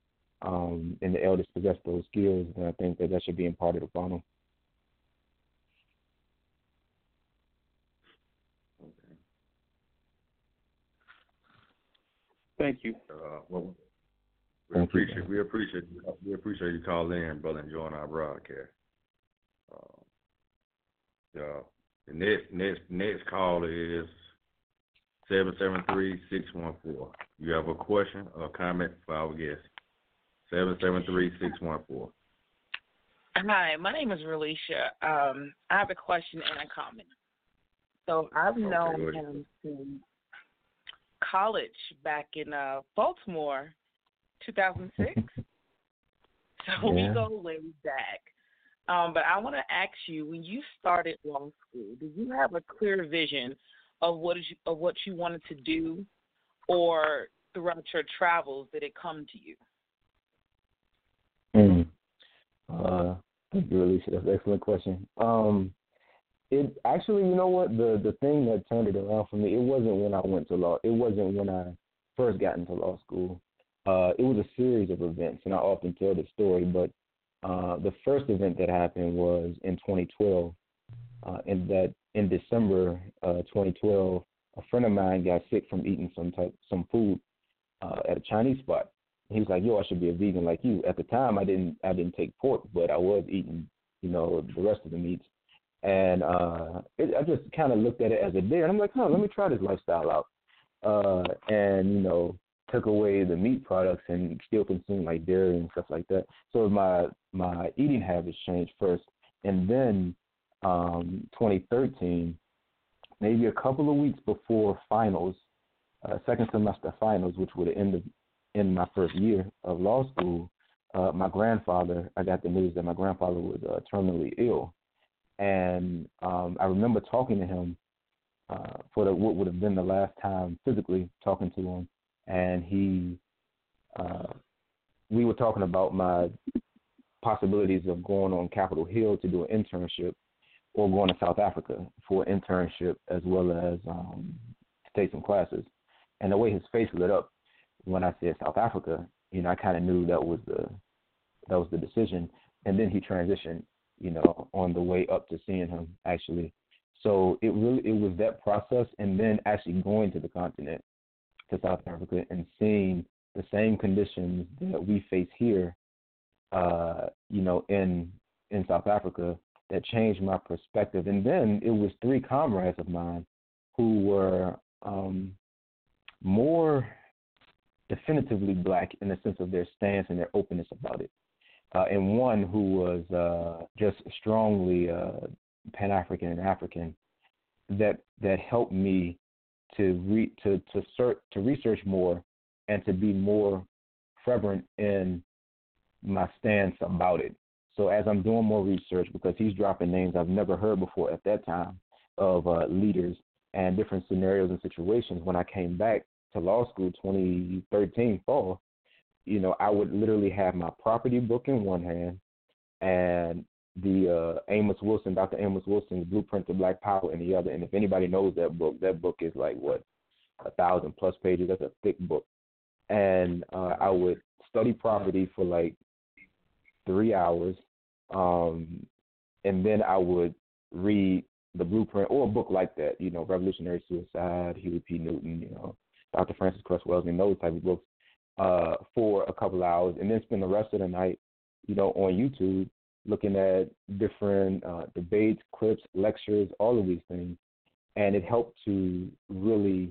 um, and the elders possess those skills, then I think that that should be imparted upon them. Thank you. Uh, well, we Thank appreciate you, we appreciate we appreciate you calling in, brother, and joining our broadcast. Uh, uh, the next next next caller is seven seven three six one four. You have a question or comment for our guest? Seven seven three six one four. Hi, my name is Relisha. Um, I have a question and a comment. So I've known okay, him since college back in uh, Baltimore, two thousand six. So yeah. We go way back. Um, but I want to ask you, when you started law school, did you have a clear vision of what is you, of what you wanted to do, or throughout your travels did it come to you? Mm. Uh, thank you, Alicia. That's an excellent question. Um, it actually, you know what, the the thing that turned it around for me, it wasn't when I went to law. It wasn't when I first got into law school. Uh, it was a series of events, and I often tell this story, but uh, the first event that happened was in twenty twelve. Uh, and that in December uh, twenty twelve, a friend of mine got sick from eating some type some food uh, at a Chinese spot. He was like, "Yo, I should be a vegan like you." At the time, I didn't I didn't take pork, but I was eating, you know, the rest of the meats. And uh, it, I just kind of looked at it as a dare, and I'm like, "Huh, let me try this lifestyle out." Uh, and you know, took away the meat products and still consumed like dairy and stuff like that. So my my eating habits changed first, and then um, twenty thirteen, maybe a couple of weeks before finals, uh, second semester finals, which were the end of in my first year of law school, uh, my grandfather, I got the news that my grandfather was uh, terminally ill. And um, I remember talking to him uh, for the, what would have been the last time physically talking to him. And he, uh, we were talking about my possibilities of going on Capitol Hill to do an internship or going to South Africa for an internship as well as um, to take some classes. And the way his face lit up when I said South Africa, you know, I kind of knew that was the that was the decision. And then he transitioned, you know, on the way up to seeing him, actually. So it really, it was that process, and then actually going to the continent, to South Africa, and seeing the same conditions that we face here, uh, you know, in in South Africa, that changed my perspective. And then it was three comrades of mine who were um, more definitively black in the sense of their stance and their openness about it. Uh, and one who was uh, just strongly uh, Pan-African and African, that that helped me to re- to to, cert- to research more and to be more fervent in my stance about it. So as I'm doing more research, because he's dropping names I've never heard before at that time of uh, leaders and different scenarios and situations, when I came back to law school twenty thirteen fall, you know, I would literally have my property book in one hand and the uh, Amos Wilson, Doctor Amos Wilson's Blueprint to Black Power in the other. And if anybody knows that book, that book is like, what, a thousand plus pages. That's a thick book. And uh, I would study property for like three hours. Um, and then I would read the Blueprint or a book like that, you know, Revolutionary Suicide, Huey P. Newton, you know, Doctor Francis Cress Wells, and those type of books. Uh, for a couple of hours, and then spend the rest of the night, you know, on YouTube, looking at different uh, debates, clips, lectures, all of these things. And it helped to really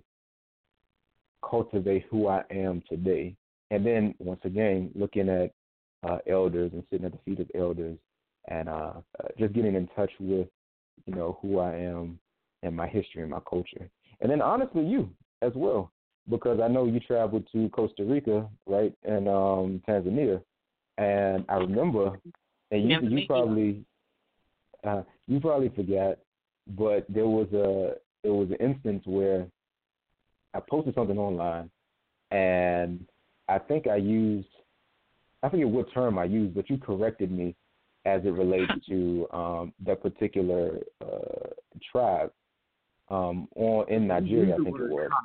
cultivate who I am today. And then, once again, looking at uh, elders and sitting at the feet of elders and uh, uh, just getting in touch with, you know, who I am and my history and my culture. And then, honestly, you as well. Because I know you traveled to Costa Rica, right, and um, Tanzania, and I remember, and you, you probably, uh, you probably forgot, but there was a there was an instance where I posted something online, and I think I used, I forget what term I used, but you corrected me as it relates to um, that particular uh, tribe um, on in Nigeria, I think it was.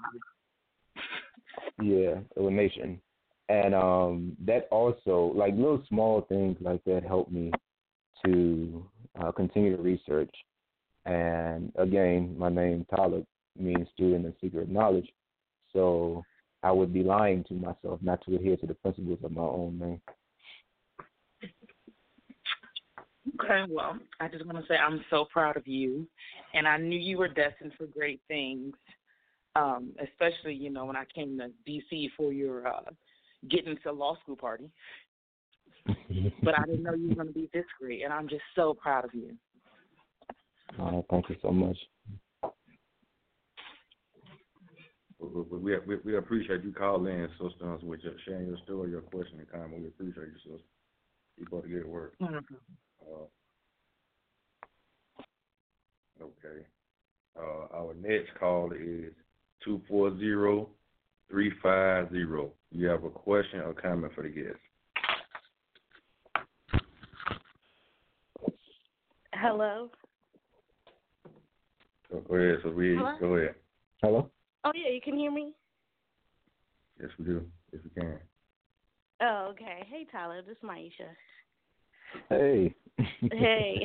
Yeah, or nation. And um, that also, like little small things like that helped me to uh, continue to research. And again, my name, Talib, means student and seeker of knowledge. So I would be lying to myself not to adhere to the principles of my own name. Okay, well, I just want to say I'm so proud of you. And I knew you were destined for great things. Um, especially, you know, when I came to D C for your uh, getting to law school party. But I didn't know you were going to be this great, and I'm just so proud of you. Uh, thank you so much. We, we, we appreciate you calling in, sister, with your, sharing your story, your question, and comment. We appreciate you, sister. You about to get to work. Mm-hmm. Uh, okay. Uh, our next call is two four zero, three five zero. You have a question or comment for the guest? Hello. So go ahead, so we Hello? go ahead. Hello? Oh, yeah, you can hear me? Yes, we do. Yes, we can. Oh, okay. Hey, Tyler, this is Maisha. Hey. Hey.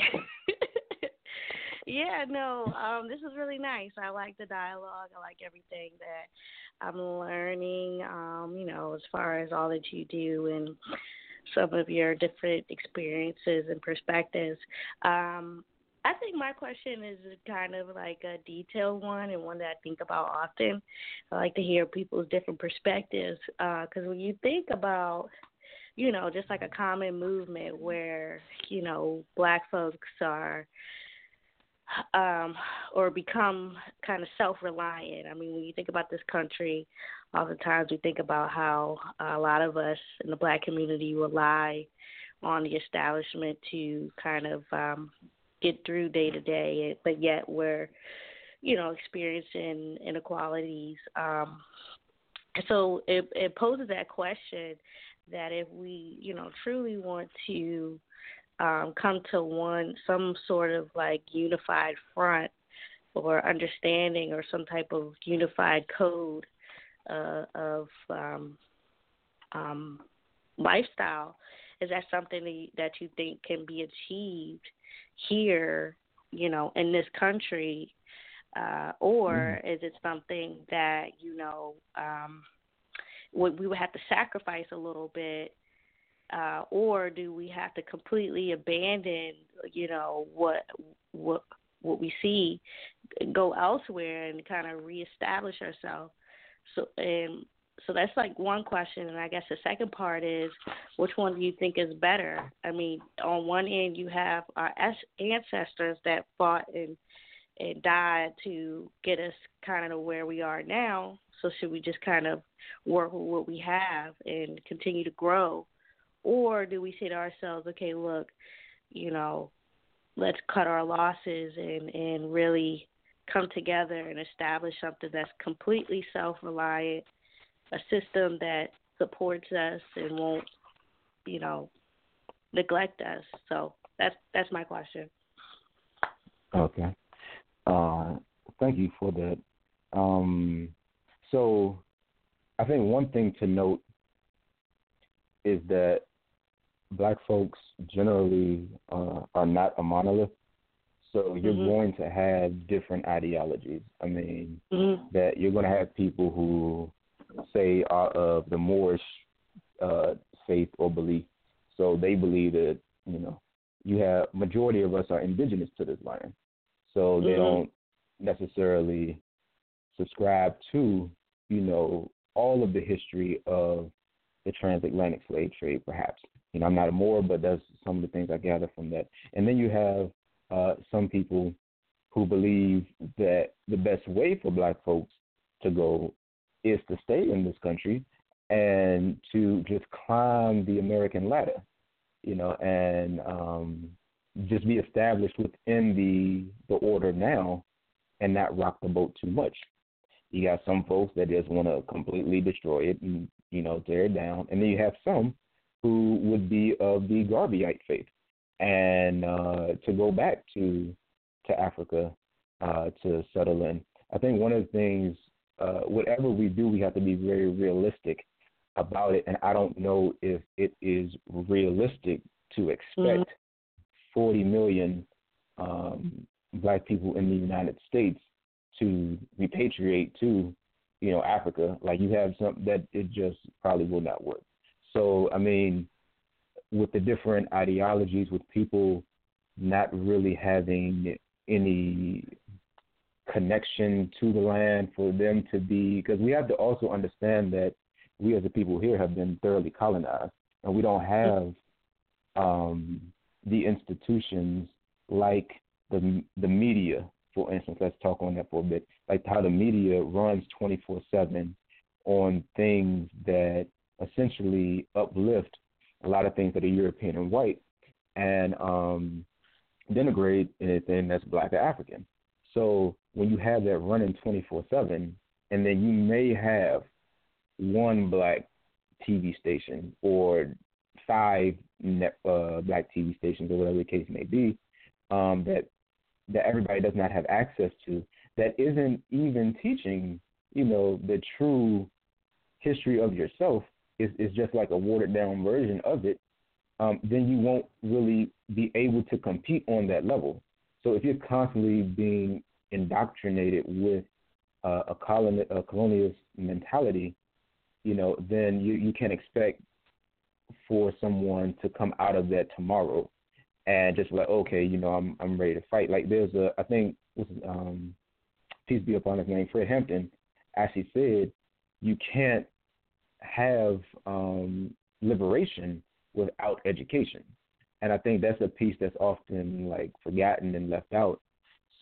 Yeah, no, um, this is really nice. I like the dialogue. I like everything that I'm learning, um, you know, as far as all that you do and some of your different experiences and perspectives. Um, I think my question is kind of like a detailed one and one that I think about often. I like to hear people's different perspectives because uh, when you think about, you know, just like a common movement where, you know, black folks are um, or become kind of self-reliant. I mean, when you think about this country, oftentimes we think about how a lot of us in the black community rely on the establishment to kind of um, get through day to day, but yet we're, you know, experiencing inequalities. Um, so it, it poses that question that if we, you know, truly want to um, come to one, some sort of like unified front or understanding or some type of unified code uh, of um, um, lifestyle, is that something that you think can be achieved here, you know, in this country, uh, or mm. is it something that, you know, um, would, we would have to sacrifice a little bit, uh, or do we have to completely abandon, you know, what what what we see, go elsewhere and kind of reestablish ourselves? So and so that's like one question, and I guess the second part is, which one do you think is better? I mean, on one end you have our ancestors that fought and and died to get us kind of to where we are now. So should we just kind of work with what we have and continue to grow? Or do we say to ourselves, okay, look, you know, let's cut our losses and, and really come together and establish something that's completely self-reliant, a system that supports us and won't, you know, neglect us. So that's that's my question. Okay. Uh, thank you for that. Um, so I think one thing to note is that black folks generally uh, are not a monolith. So you're mm-hmm. going to have different ideologies. I mean, mm-hmm. that you're going to have people who say are of the Moorish uh, faith or belief. So they believe that, you know, you have majority of us are indigenous to this land. So they mm-hmm. don't necessarily subscribe to, you know, all of the history of the transatlantic slave trade, perhaps. You know, I'm not a Moor, but that's some of the things I gather from that. And then you have uh, some people who believe that the best way for black folks to go is to stay in this country and to just climb the American ladder, you know, and um, just be established within the the order now and not rock the boat too much. You got some folks that just want to completely destroy it and, you know, tear it down. And then you have some who would be of the Garveyite faith and uh, to go back to to Africa uh, to settle in. I think one of the things, uh, whatever we do, we have to be very realistic about it. And I don't know if it is realistic to expect mm-hmm. forty million um, black people in the United States to repatriate to, you know, Africa. Like, you have some that it just probably will not work. So, I mean, with the different ideologies, with people not really having any connection to the land for them to be, because we have to also understand that we as a people here have been thoroughly colonized, and we don't have um, the institutions like the the media, for instance. Let's talk on that for a bit, like how the media runs twenty-four seven on things that essentially uplift a lot of things that are European and white and um, denigrate anything that's black or African. So when you have that running twenty-four seven, and then you may have one black T V station or five net, uh, black T V stations or whatever the case may be, um, that that everybody does not have access to, that isn't even teaching, you know, the true history of yourself, is, is just like a watered down version of it, um, then you won't really be able to compete on that level. So if you're constantly being indoctrinated with uh, a, colon, a colonialist mentality, you know, then you, you can't expect for someone to come out of that tomorrow and just like, okay, you know, I'm I'm ready to fight. Like there's a, I think, what's his, um, peace be upon his name, Fred Hampton, actually said you can't have um, liberation without education. And I think that's a piece that's often like forgotten and left out.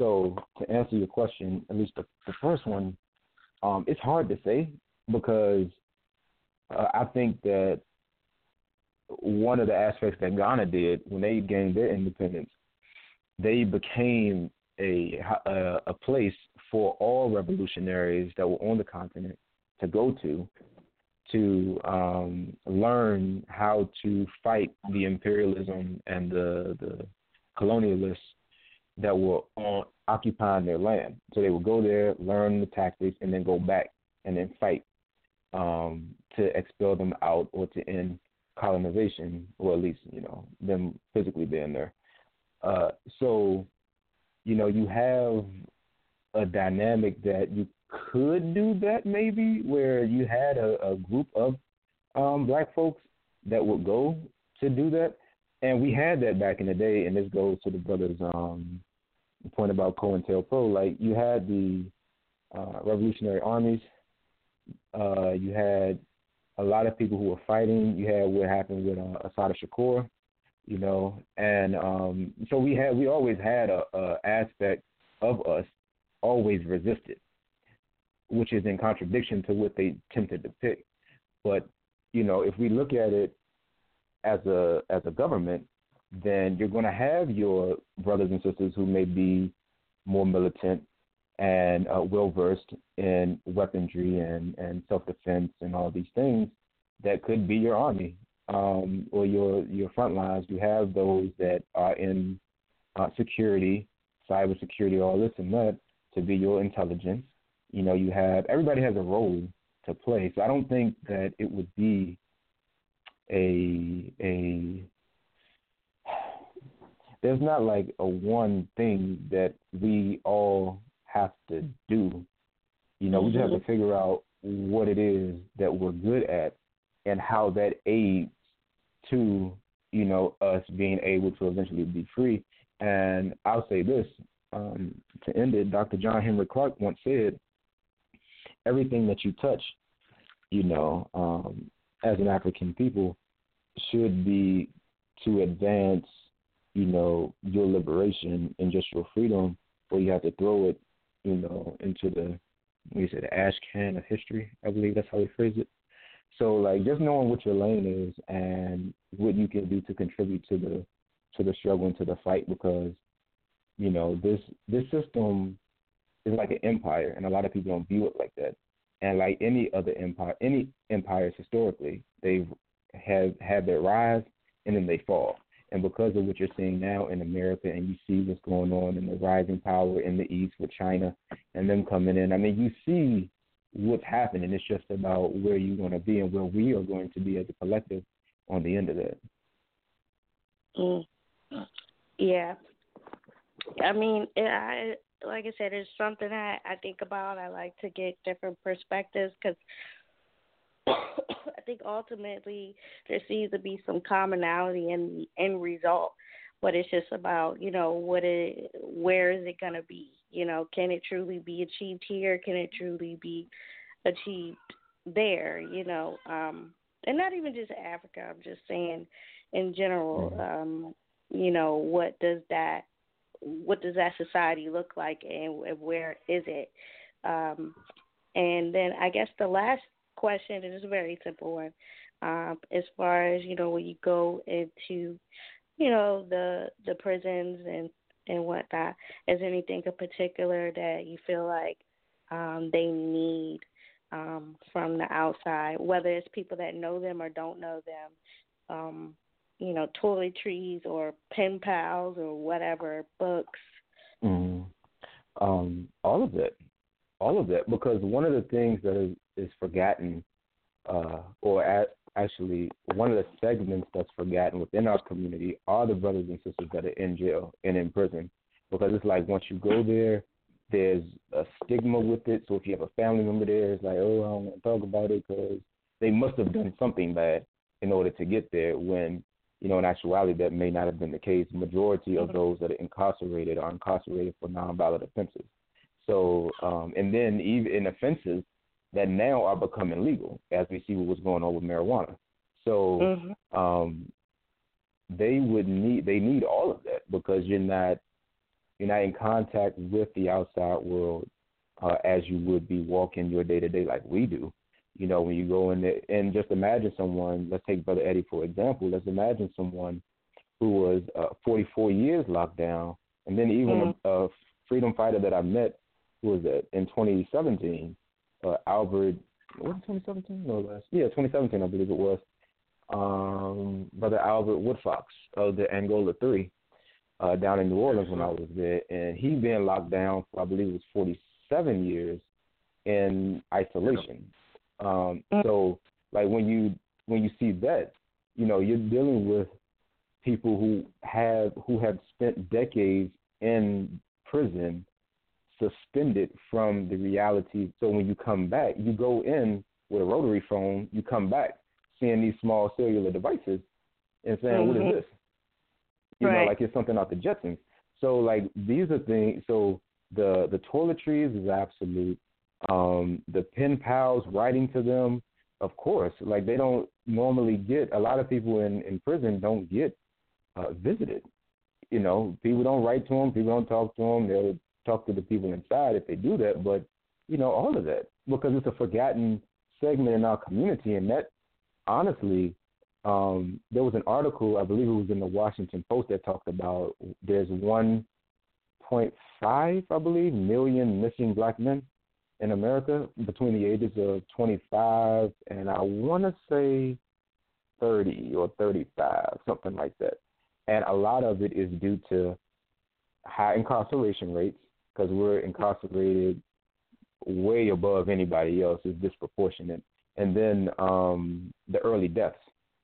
so to answer your question, at least the, the first one, um, it's hard to say because uh, I think that one of the aspects that Ghana did when they gained their independence, they became a, a, a place for all revolutionaries that were on the continent to go to, to um, learn how to fight the imperialism and the, the colonialists that were on, occupying their land. So they would go there, learn the tactics, and then go back and then fight um, to expel them out or to end colonization, or at least, you know, them physically being there. Uh, so, you know, you have a dynamic that you could do that maybe, where you had a, a group of um, black folks that would go to do that. And we had that back in the day, and this goes to the brother's um, point about COINTELPRO. Like, you had the uh, revolutionary armies. Uh, you had a lot of people who were fighting. You had what happened with uh, Assata Shakur, you know. And um, so we had, we always had a, a aspect of us always resisted, which is in contradiction to what they tend to depict. But, you know, if we look at it as a as a government, then you're going to have your brothers and sisters who may be more militant and uh, well-versed in weaponry and, and self-defense and all these things that could be your army um, or your, your front lines. You have those that are in uh, security, cybersecurity, all this and that, to be your intelligence. You know, you have, everybody has a role to play. So I don't think that it would be a, a, there's not like a one thing that we all have to do. You know, mm-hmm. we just have to figure out what it is that we're good at and how that aids to, you know, us being able to eventually be free. And I'll say this, um, to end it, Doctor John Henrik Clarke once said, everything that you touch, you know, um, as an African people, should be to advance, you know, your liberation and just your freedom, or you have to throw it, you know, into the, what you say, the ash can of history. I believe that's how they phrase it. So, like, just knowing what your lane is and what you can do to contribute to the to the struggle and to the fight, because, you know, this this system is like an empire, and a lot of people don't view it like that. And like any other empire, any empires historically, they've have had their rise and then they fall. And because of what you're seeing now in America, and you see what's going on in the rising power in the East with China and them coming in, I mean, you see what's happening. It's just about where you're going to be and where we are going to be as a collective on the end of that. Mm. Yeah. I mean, I like I said, it's something I, I think about. I like to get different perspectives because I think ultimately there seems to be some commonality in the end result, but it's just about, you know, what it, where is it going to be? You know, can it truly be achieved here? Can it truly be achieved there? You know, um, and not even just Africa. I'm just saying in general, um, you know, what does that what does that society look like, and, and where is it? Um, and then I guess the last question is a very simple one. Um, as far as, you know, when you go into, you know, the the prisons and, and whatnot, is there anything in particular that you feel like um, they need um, from the outside, whether it's people that know them or don't know them, um, you know, toiletries or pen pals or whatever, books? Mm. Um, all of it. All of it. Because one of the things that is, is forgotten, uh, or at, actually one of the segments that's forgotten within our community are the brothers and sisters that are in jail and in prison. Because it's like once you go there, there's a stigma with it. So if you have a family member there, it's like, oh, I don't want to talk about it because they must have done something bad in order to get there, when, you know, in actuality, that may not have been the case. The majority of those that are incarcerated are incarcerated for nonviolent offenses. So, um, and then even in offenses that now are becoming legal, as we see what was going on with marijuana. So, mm-hmm. um, they would need, they need all of that, because you're not, You're not in contact with the outside world uh, as you would be walking your day-to-day like we do. You know, when you go in there, and just imagine someone, let's take Brother Eddie for example, let's imagine someone who was uh, forty-four years locked down, and then even mm-hmm. a, a freedom fighter that I met who was at, in twenty seventeen, uh, Albert, was it twenty seventeen? No, less. Yeah, twenty seventeen, I believe it was. Um, Brother Albert Woodfox of the Angola three uh, down in New Orleans when I was there, and he been locked down for, I believe it was forty-seven years in isolation. Um, so, like, when you when you see that, you know, you're dealing with people who have who have spent decades in prison, suspended from the reality. So when you come back, you go in with a rotary phone, you come back seeing these small cellular devices and saying, mm-hmm. what is this? You right. know, like it's something out the Jetsons. So, like, these are things, so the, the toiletries is absolute. Um, the pen pals writing to them, of course, like they don't normally get, a lot of people in, in prison don't get uh, visited. You know, people don't write to them, people don't talk to them, they'll talk to the people inside if they do that, but, you know, all of that, because it's a forgotten segment in our community, and that, honestly, um, there was an article, I believe it was in the Washington Post, that talked about there's one point five, I believe, million missing black men in America between the ages of twenty-five and I want to say thirty or thirty-five, something like that. And a lot of it is due to high incarceration rates, because we're incarcerated way above anybody else, is disproportionate. And then um, the early deaths.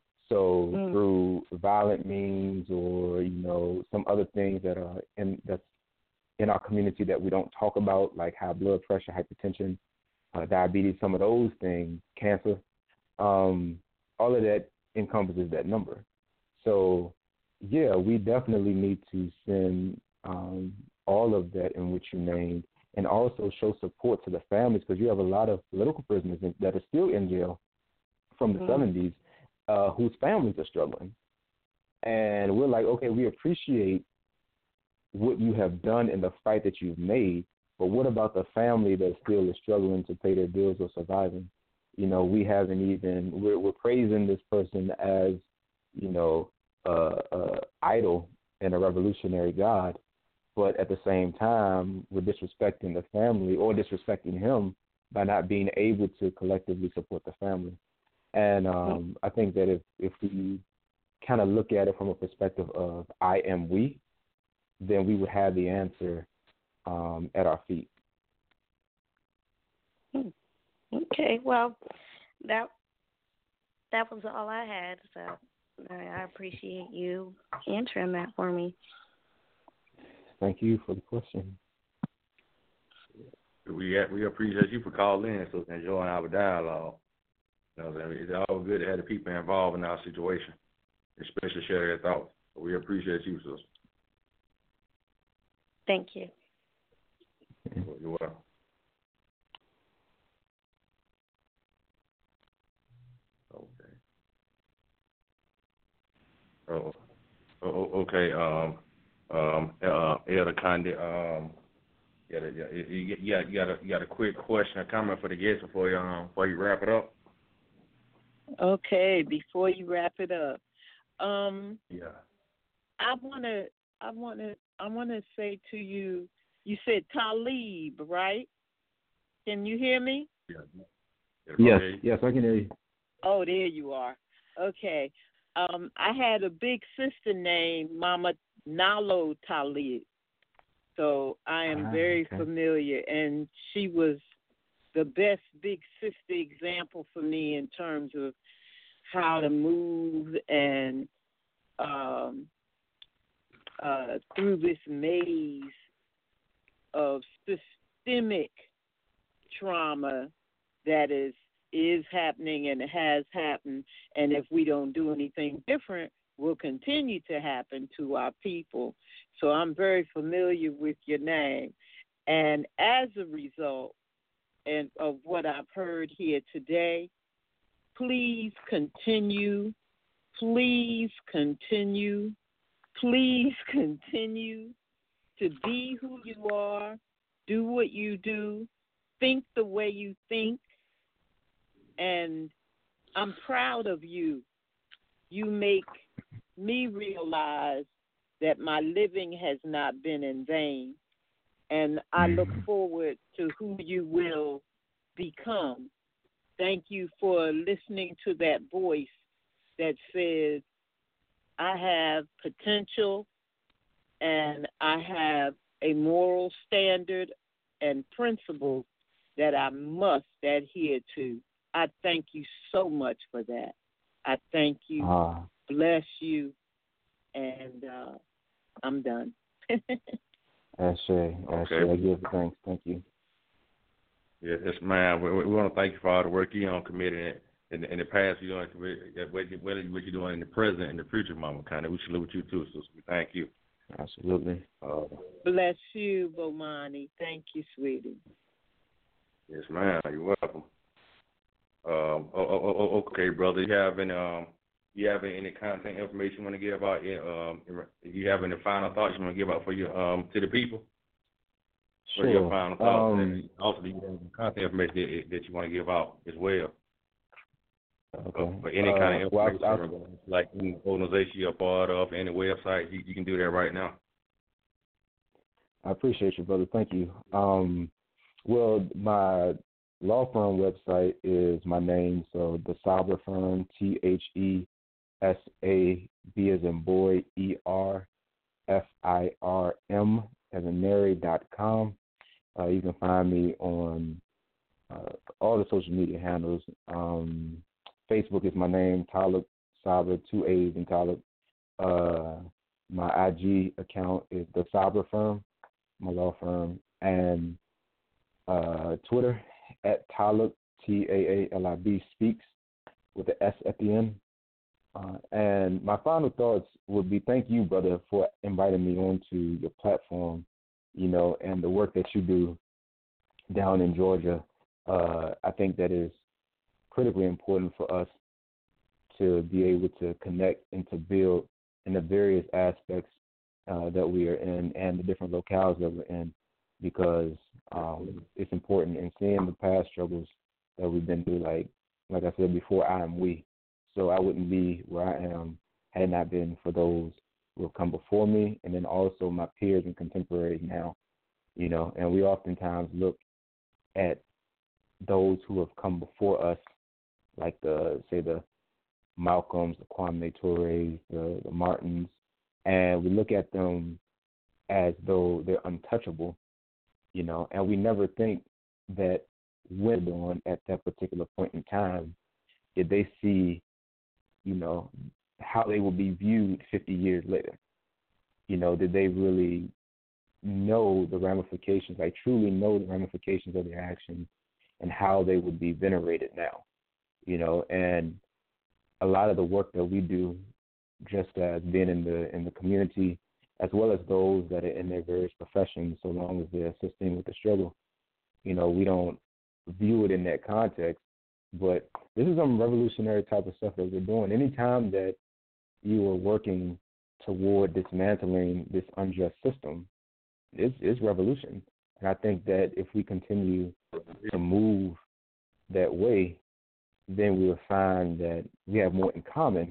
So mm. through violent means or, you know, some other things that are in that's in our community that we don't talk about, like high blood pressure, hypertension, uh, diabetes, some of those things, cancer, um, all of that encompasses that number. So, yeah, we definitely need to send um, all of that in which you named, and also show support to the families, because you have a lot of political prisoners in, that are still in jail from the mm-hmm. seventies uh, whose families are struggling. And we're like, okay, we appreciate what you have done in the fight that you've made, but what about the family that still is struggling to pay their bills or surviving? You know, we haven't even, we're, we're praising this person as, you know, uh, uh, idol and a revolutionary God, but at the same time, we're disrespecting the family or disrespecting him by not being able to collectively support the family. And um, I think that if, if we kind of look at it from a perspective of I am we, then we would have the answer um, at our feet. Okay, well, that that was all I had, so I appreciate you answering that for me. Thank you for the question. We we appreciate you for calling in, so enjoying our dialogue. You know, it's always good to have the people involved in our situation, especially share their thoughts. So we appreciate you, sister. Thank you. You're welcome. Okay. Oh, oh okay. Um, um, uh, Elder Condi, um, yeah, yeah, you, you got, you got a, you got a quick question or comment for the guest before you, um, before you wrap it up. Okay, before you wrap it up, um, yeah, I wanna, I wanna. I want to say to you, you said Talib, right? Can you hear me? Yeah. Yes, yes, I can hear you. Oh, there you are. Okay. Um, I had a big sister named Mama Nalo Talib, so I am ah, very okay. familiar, and she was the best big sister example for me in terms of how to move and um, Uh, through this maze of systemic trauma that is is happening and has happened, and if we don't do anything different, will continue to happen to our people. So I'm very familiar with your name, and as a result and of what I've heard here today, please continue, please continue. Please continue to be who you are, do what you do, think the way you think, and I'm proud of you. You make me realize that my living has not been in vain, and I look forward to who you will become. Thank you for listening to that voice that says, I have potential and I have a moral standard and principles that I must adhere to. I thank you so much for that. I thank you, uh, bless you, and uh, I'm done. Ashe, Ashe, I give thanks. Thank you. Yes, yes, ma'am. We, we want to thank you for all the work you on committing in, in the past. You doing what you're doing in the present and the future, Mama. Kind of, we salute you too. So we thank you. Absolutely. Uh, Bless you, Bomani. Thank you, sweetie. Yes, ma'am. You're welcome. Um, oh, oh, oh, okay, brother. You have any um, you have any content information you want to give out? Um, if you have any final thoughts you want to give out for your um to the people? Sure. For your final thoughts, um, and also do you have some content information that, that you want to give out as well? Okay. For any kind uh, of well, information, I, I, like any organization you're a part of, any website, you, you can do that right now. I appreciate you, brother. Thank you. Um, well, my law firm website is my name, so the Sabra Firm, T H E S A B as in boy, E R F I R M as in Mary dot com. Uh, you can find me on uh, all the social media handles. Um, Facebook is my name, Talib Sabra, two A's in Talib. Uh, my I G account is the Sabra Firm, my law firm, and uh, Twitter at Talib, T A A L I B Speaks, with the S at the end. Uh, and my final thoughts would be thank you, brother, for inviting me onto your platform, you know, and the work that you do down in Georgia. Uh, I think that is critically important for us to be able to connect and to build in the various aspects uh, that we are in and the different locales that we're in, because um, it's important in seeing the past struggles that we've been through. Like, like I said before, I am we. So I wouldn't be where I am had it not been for those who have come before me, and then also my peers and contemporaries now, you know. And we oftentimes look at those who have come before us, like the, say, the Malcolms, the Kwame Toures, the, the Martins, and we look at them as though they're untouchable, you know, and we never think that when on at that particular point in time, did they see, you know, how they will be viewed fifty years later? You know, did they really know the ramifications, like truly know the ramifications of their actions and how they would be venerated now, you know? And a lot of the work that we do, just as being in the in the community, as well as those that are in their various professions, so long as they're assisting with the struggle, you know, we don't view it in that context. But this is some revolutionary type of stuff that we're doing. Anytime that you are working toward dismantling this unjust system, it's, it's revolution. And I think that if we continue to move that way, then we will find that we have more in common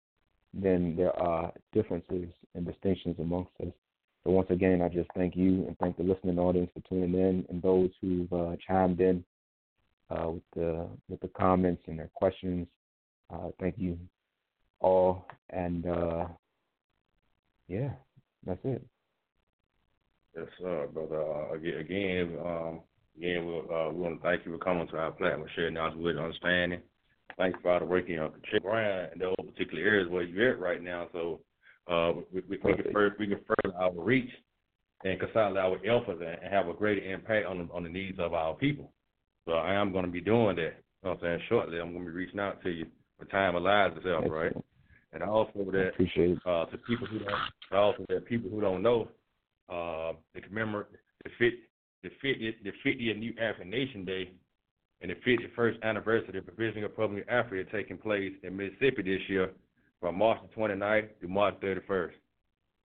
than there are differences and distinctions amongst us. So once again, I just thank you and thank the listening audience for tuning in, and those who've uh, chimed in uh, with the with the comments and their questions. Uh, thank you all, and uh, yeah, that's it. Yes, sir, brother. Uh, again, um, again, we, uh, we want to thank you for coming to our platform, sharing our with understanding. Thank you for all the work you know, check around in those particular areas where you're at right now. So uh, we, we, we can further we can further our reach and consolidate our efforts and have a greater impact on the, on the needs of our people. So I am going to be doing that. You know what I'm saying? Shortly, I'm going to be reaching out to you when time allows itself, right? And also that uh, to people who don't, also that people who don't know, uh, they commemorate the fiftieth, the fiftieth, the fiftieth New African Nation Day and the fifty-first anniversary of the Provisional Republic of Africa taking place in Mississippi this year from March the twenty-ninth to March thirty-first.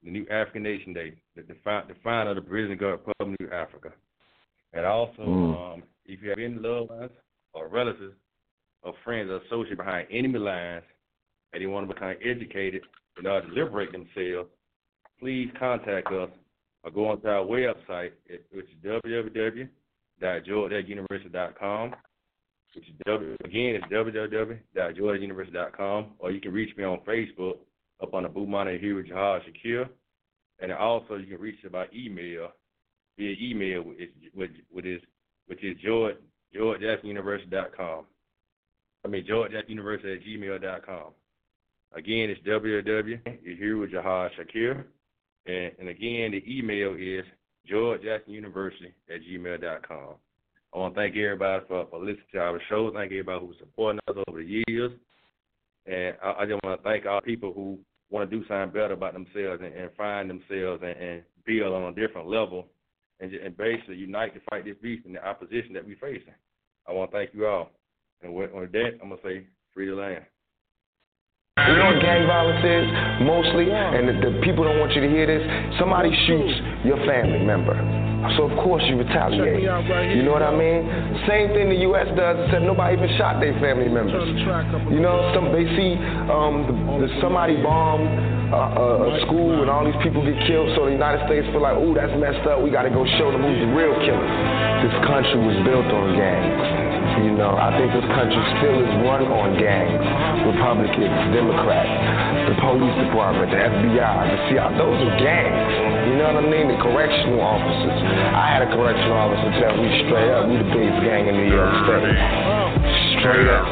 the New African Nation Day, the define the founder of the Prison Guard Republic of New Africa. And also, mm. um, if you have any loved ones or relatives or friends or associates behind enemy lines and they want to become educated in order to liberate themselves, please contact us or go onto our website, which is w w w dot georgia university dot com, which is w, again, it's w w w dot georgia university dot com, or you can reach me on Facebook up on the Boumana here with Jahad Shakir, and also you can reach me by email via email, which, which is which is george george jackson university dot com. I mean george jackson university at gmail dot com. Again, it's w w w dot you're here with Jahad Shakir, and, and again the email is george jackson university at gmail dot com. I want to thank everybody for, for listening to our show. Thank everybody who's supporting us over the years. And I, I just want to thank all people who want to do something better about themselves and, and find themselves and, and build on a different level and, and basically unite to fight this beast and the opposition that we're facing. I want to thank you all. And with, with that, I'm going to say free the land. You know what gang violence is, mostly, and the, the people don't want you to hear this. Somebody shoots your family member, so of course you retaliate. You know what I mean? Same thing the U S does, except nobody even shot their family members. You know, some they see um, the, the somebody bomb uh, a school and all these people get killed, so the United States feel like, ooh, that's messed up. We got to go show them who's the real killer. This country was built on gangs. You know, I think this country still is run on gangs, Republicans, Democrats, the police department, the F B I, the C I A. Those are gangs. You know what I mean? The correctional officers. I had a correctional officer tell me straight up, we the biggest gang in New York State. Straight up.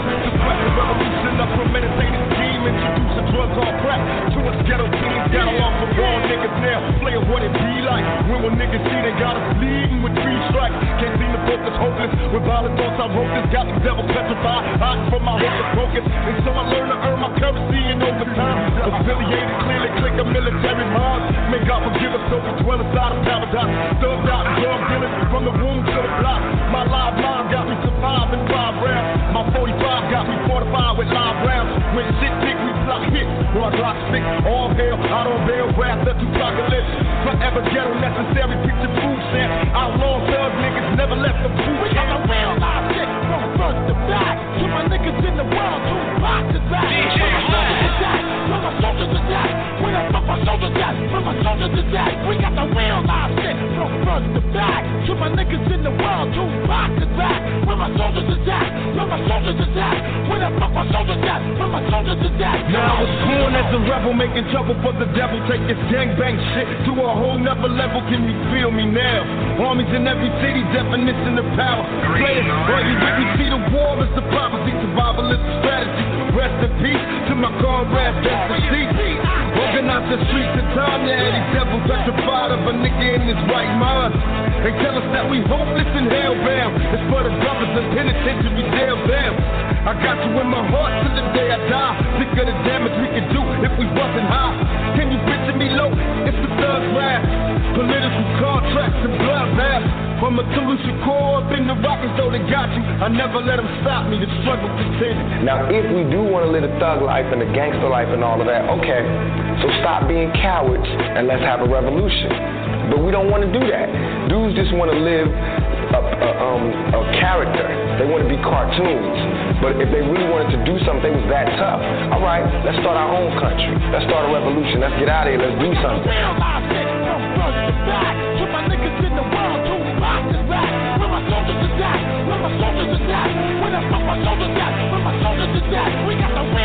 Introducing drugs on crack to us ghetto teens, got along for raw niggas now. Playing what it be like when when niggas see they got us bleeding with three strikes. Can't seem to focus, hopeless with violent thoughts. I wrote this, got the devil petrified, hot from my hopeless focus. And so I learned to earn my currency in overtime. Affiliated, clearly click a military minds. May God forgive us, so we dwell inside of paradise. Thugged out and drug dealers from the womb to the block. My live line got me surviving five rounds. My forty-five got me fortified with live rounds. When shit dick, we block hit. Or I block stick, all bail, out on bail, wrapped up to chocolate. Forever ghetto necessary, picture food stamp. Outlaw thug niggas never left the food. We got the real live shit from front to back. To my niggas in the world, two boxes back. When my soldiers attack, when my soldiers attack. When I fuck my soldiers attack, when my soldiers attack. We got the real live shit from front to back. To my niggas in the world, two boxes back. When my soldiers attack, when my soldiers attack. When I fuck my soldiers attack, when my soldiers attack. Now I was born as a rebel, making trouble for the devil. Take this gangbang shit to a whole nother level. Can you feel me now? Armies in every city, definition of power. Play it, or you didn't see the war is the prophecy. Survival is the strategy. Rest in peace to my comrades, that's the seat. Organize the streets of time, yeah, these devils petrified of a nigga in his right mind. They tell us that we hopeless and hellbound. It's for the brothers and penitentiary jail down. I got you in my heart till the day I die. Think of the damage we could do if we wasn't high. Can you picture me low? It's the thug rap. Political contracts and bloodbath. From a solution core up in the rockets, though they got you. I never let them stop me, the struggle continues. Now, if we do want to live a thug life and a gangster life and all of that, okay, so stop being cowards and let's have a revolution. But we don't want to do that. Dudes just want to live a, a, um, a character. They want to be cartoons. But if they really wanted to do something, they was that tough. All right, let's start our own country. Let's start a revolution. Let's get out of here. Let's do something. Real life shit from front to back. To my niggas in the world, two boxes back. When my soldiers attack, when my soldiers attack. When I fuck my soldiers attack, when my soldiers attack. We got the real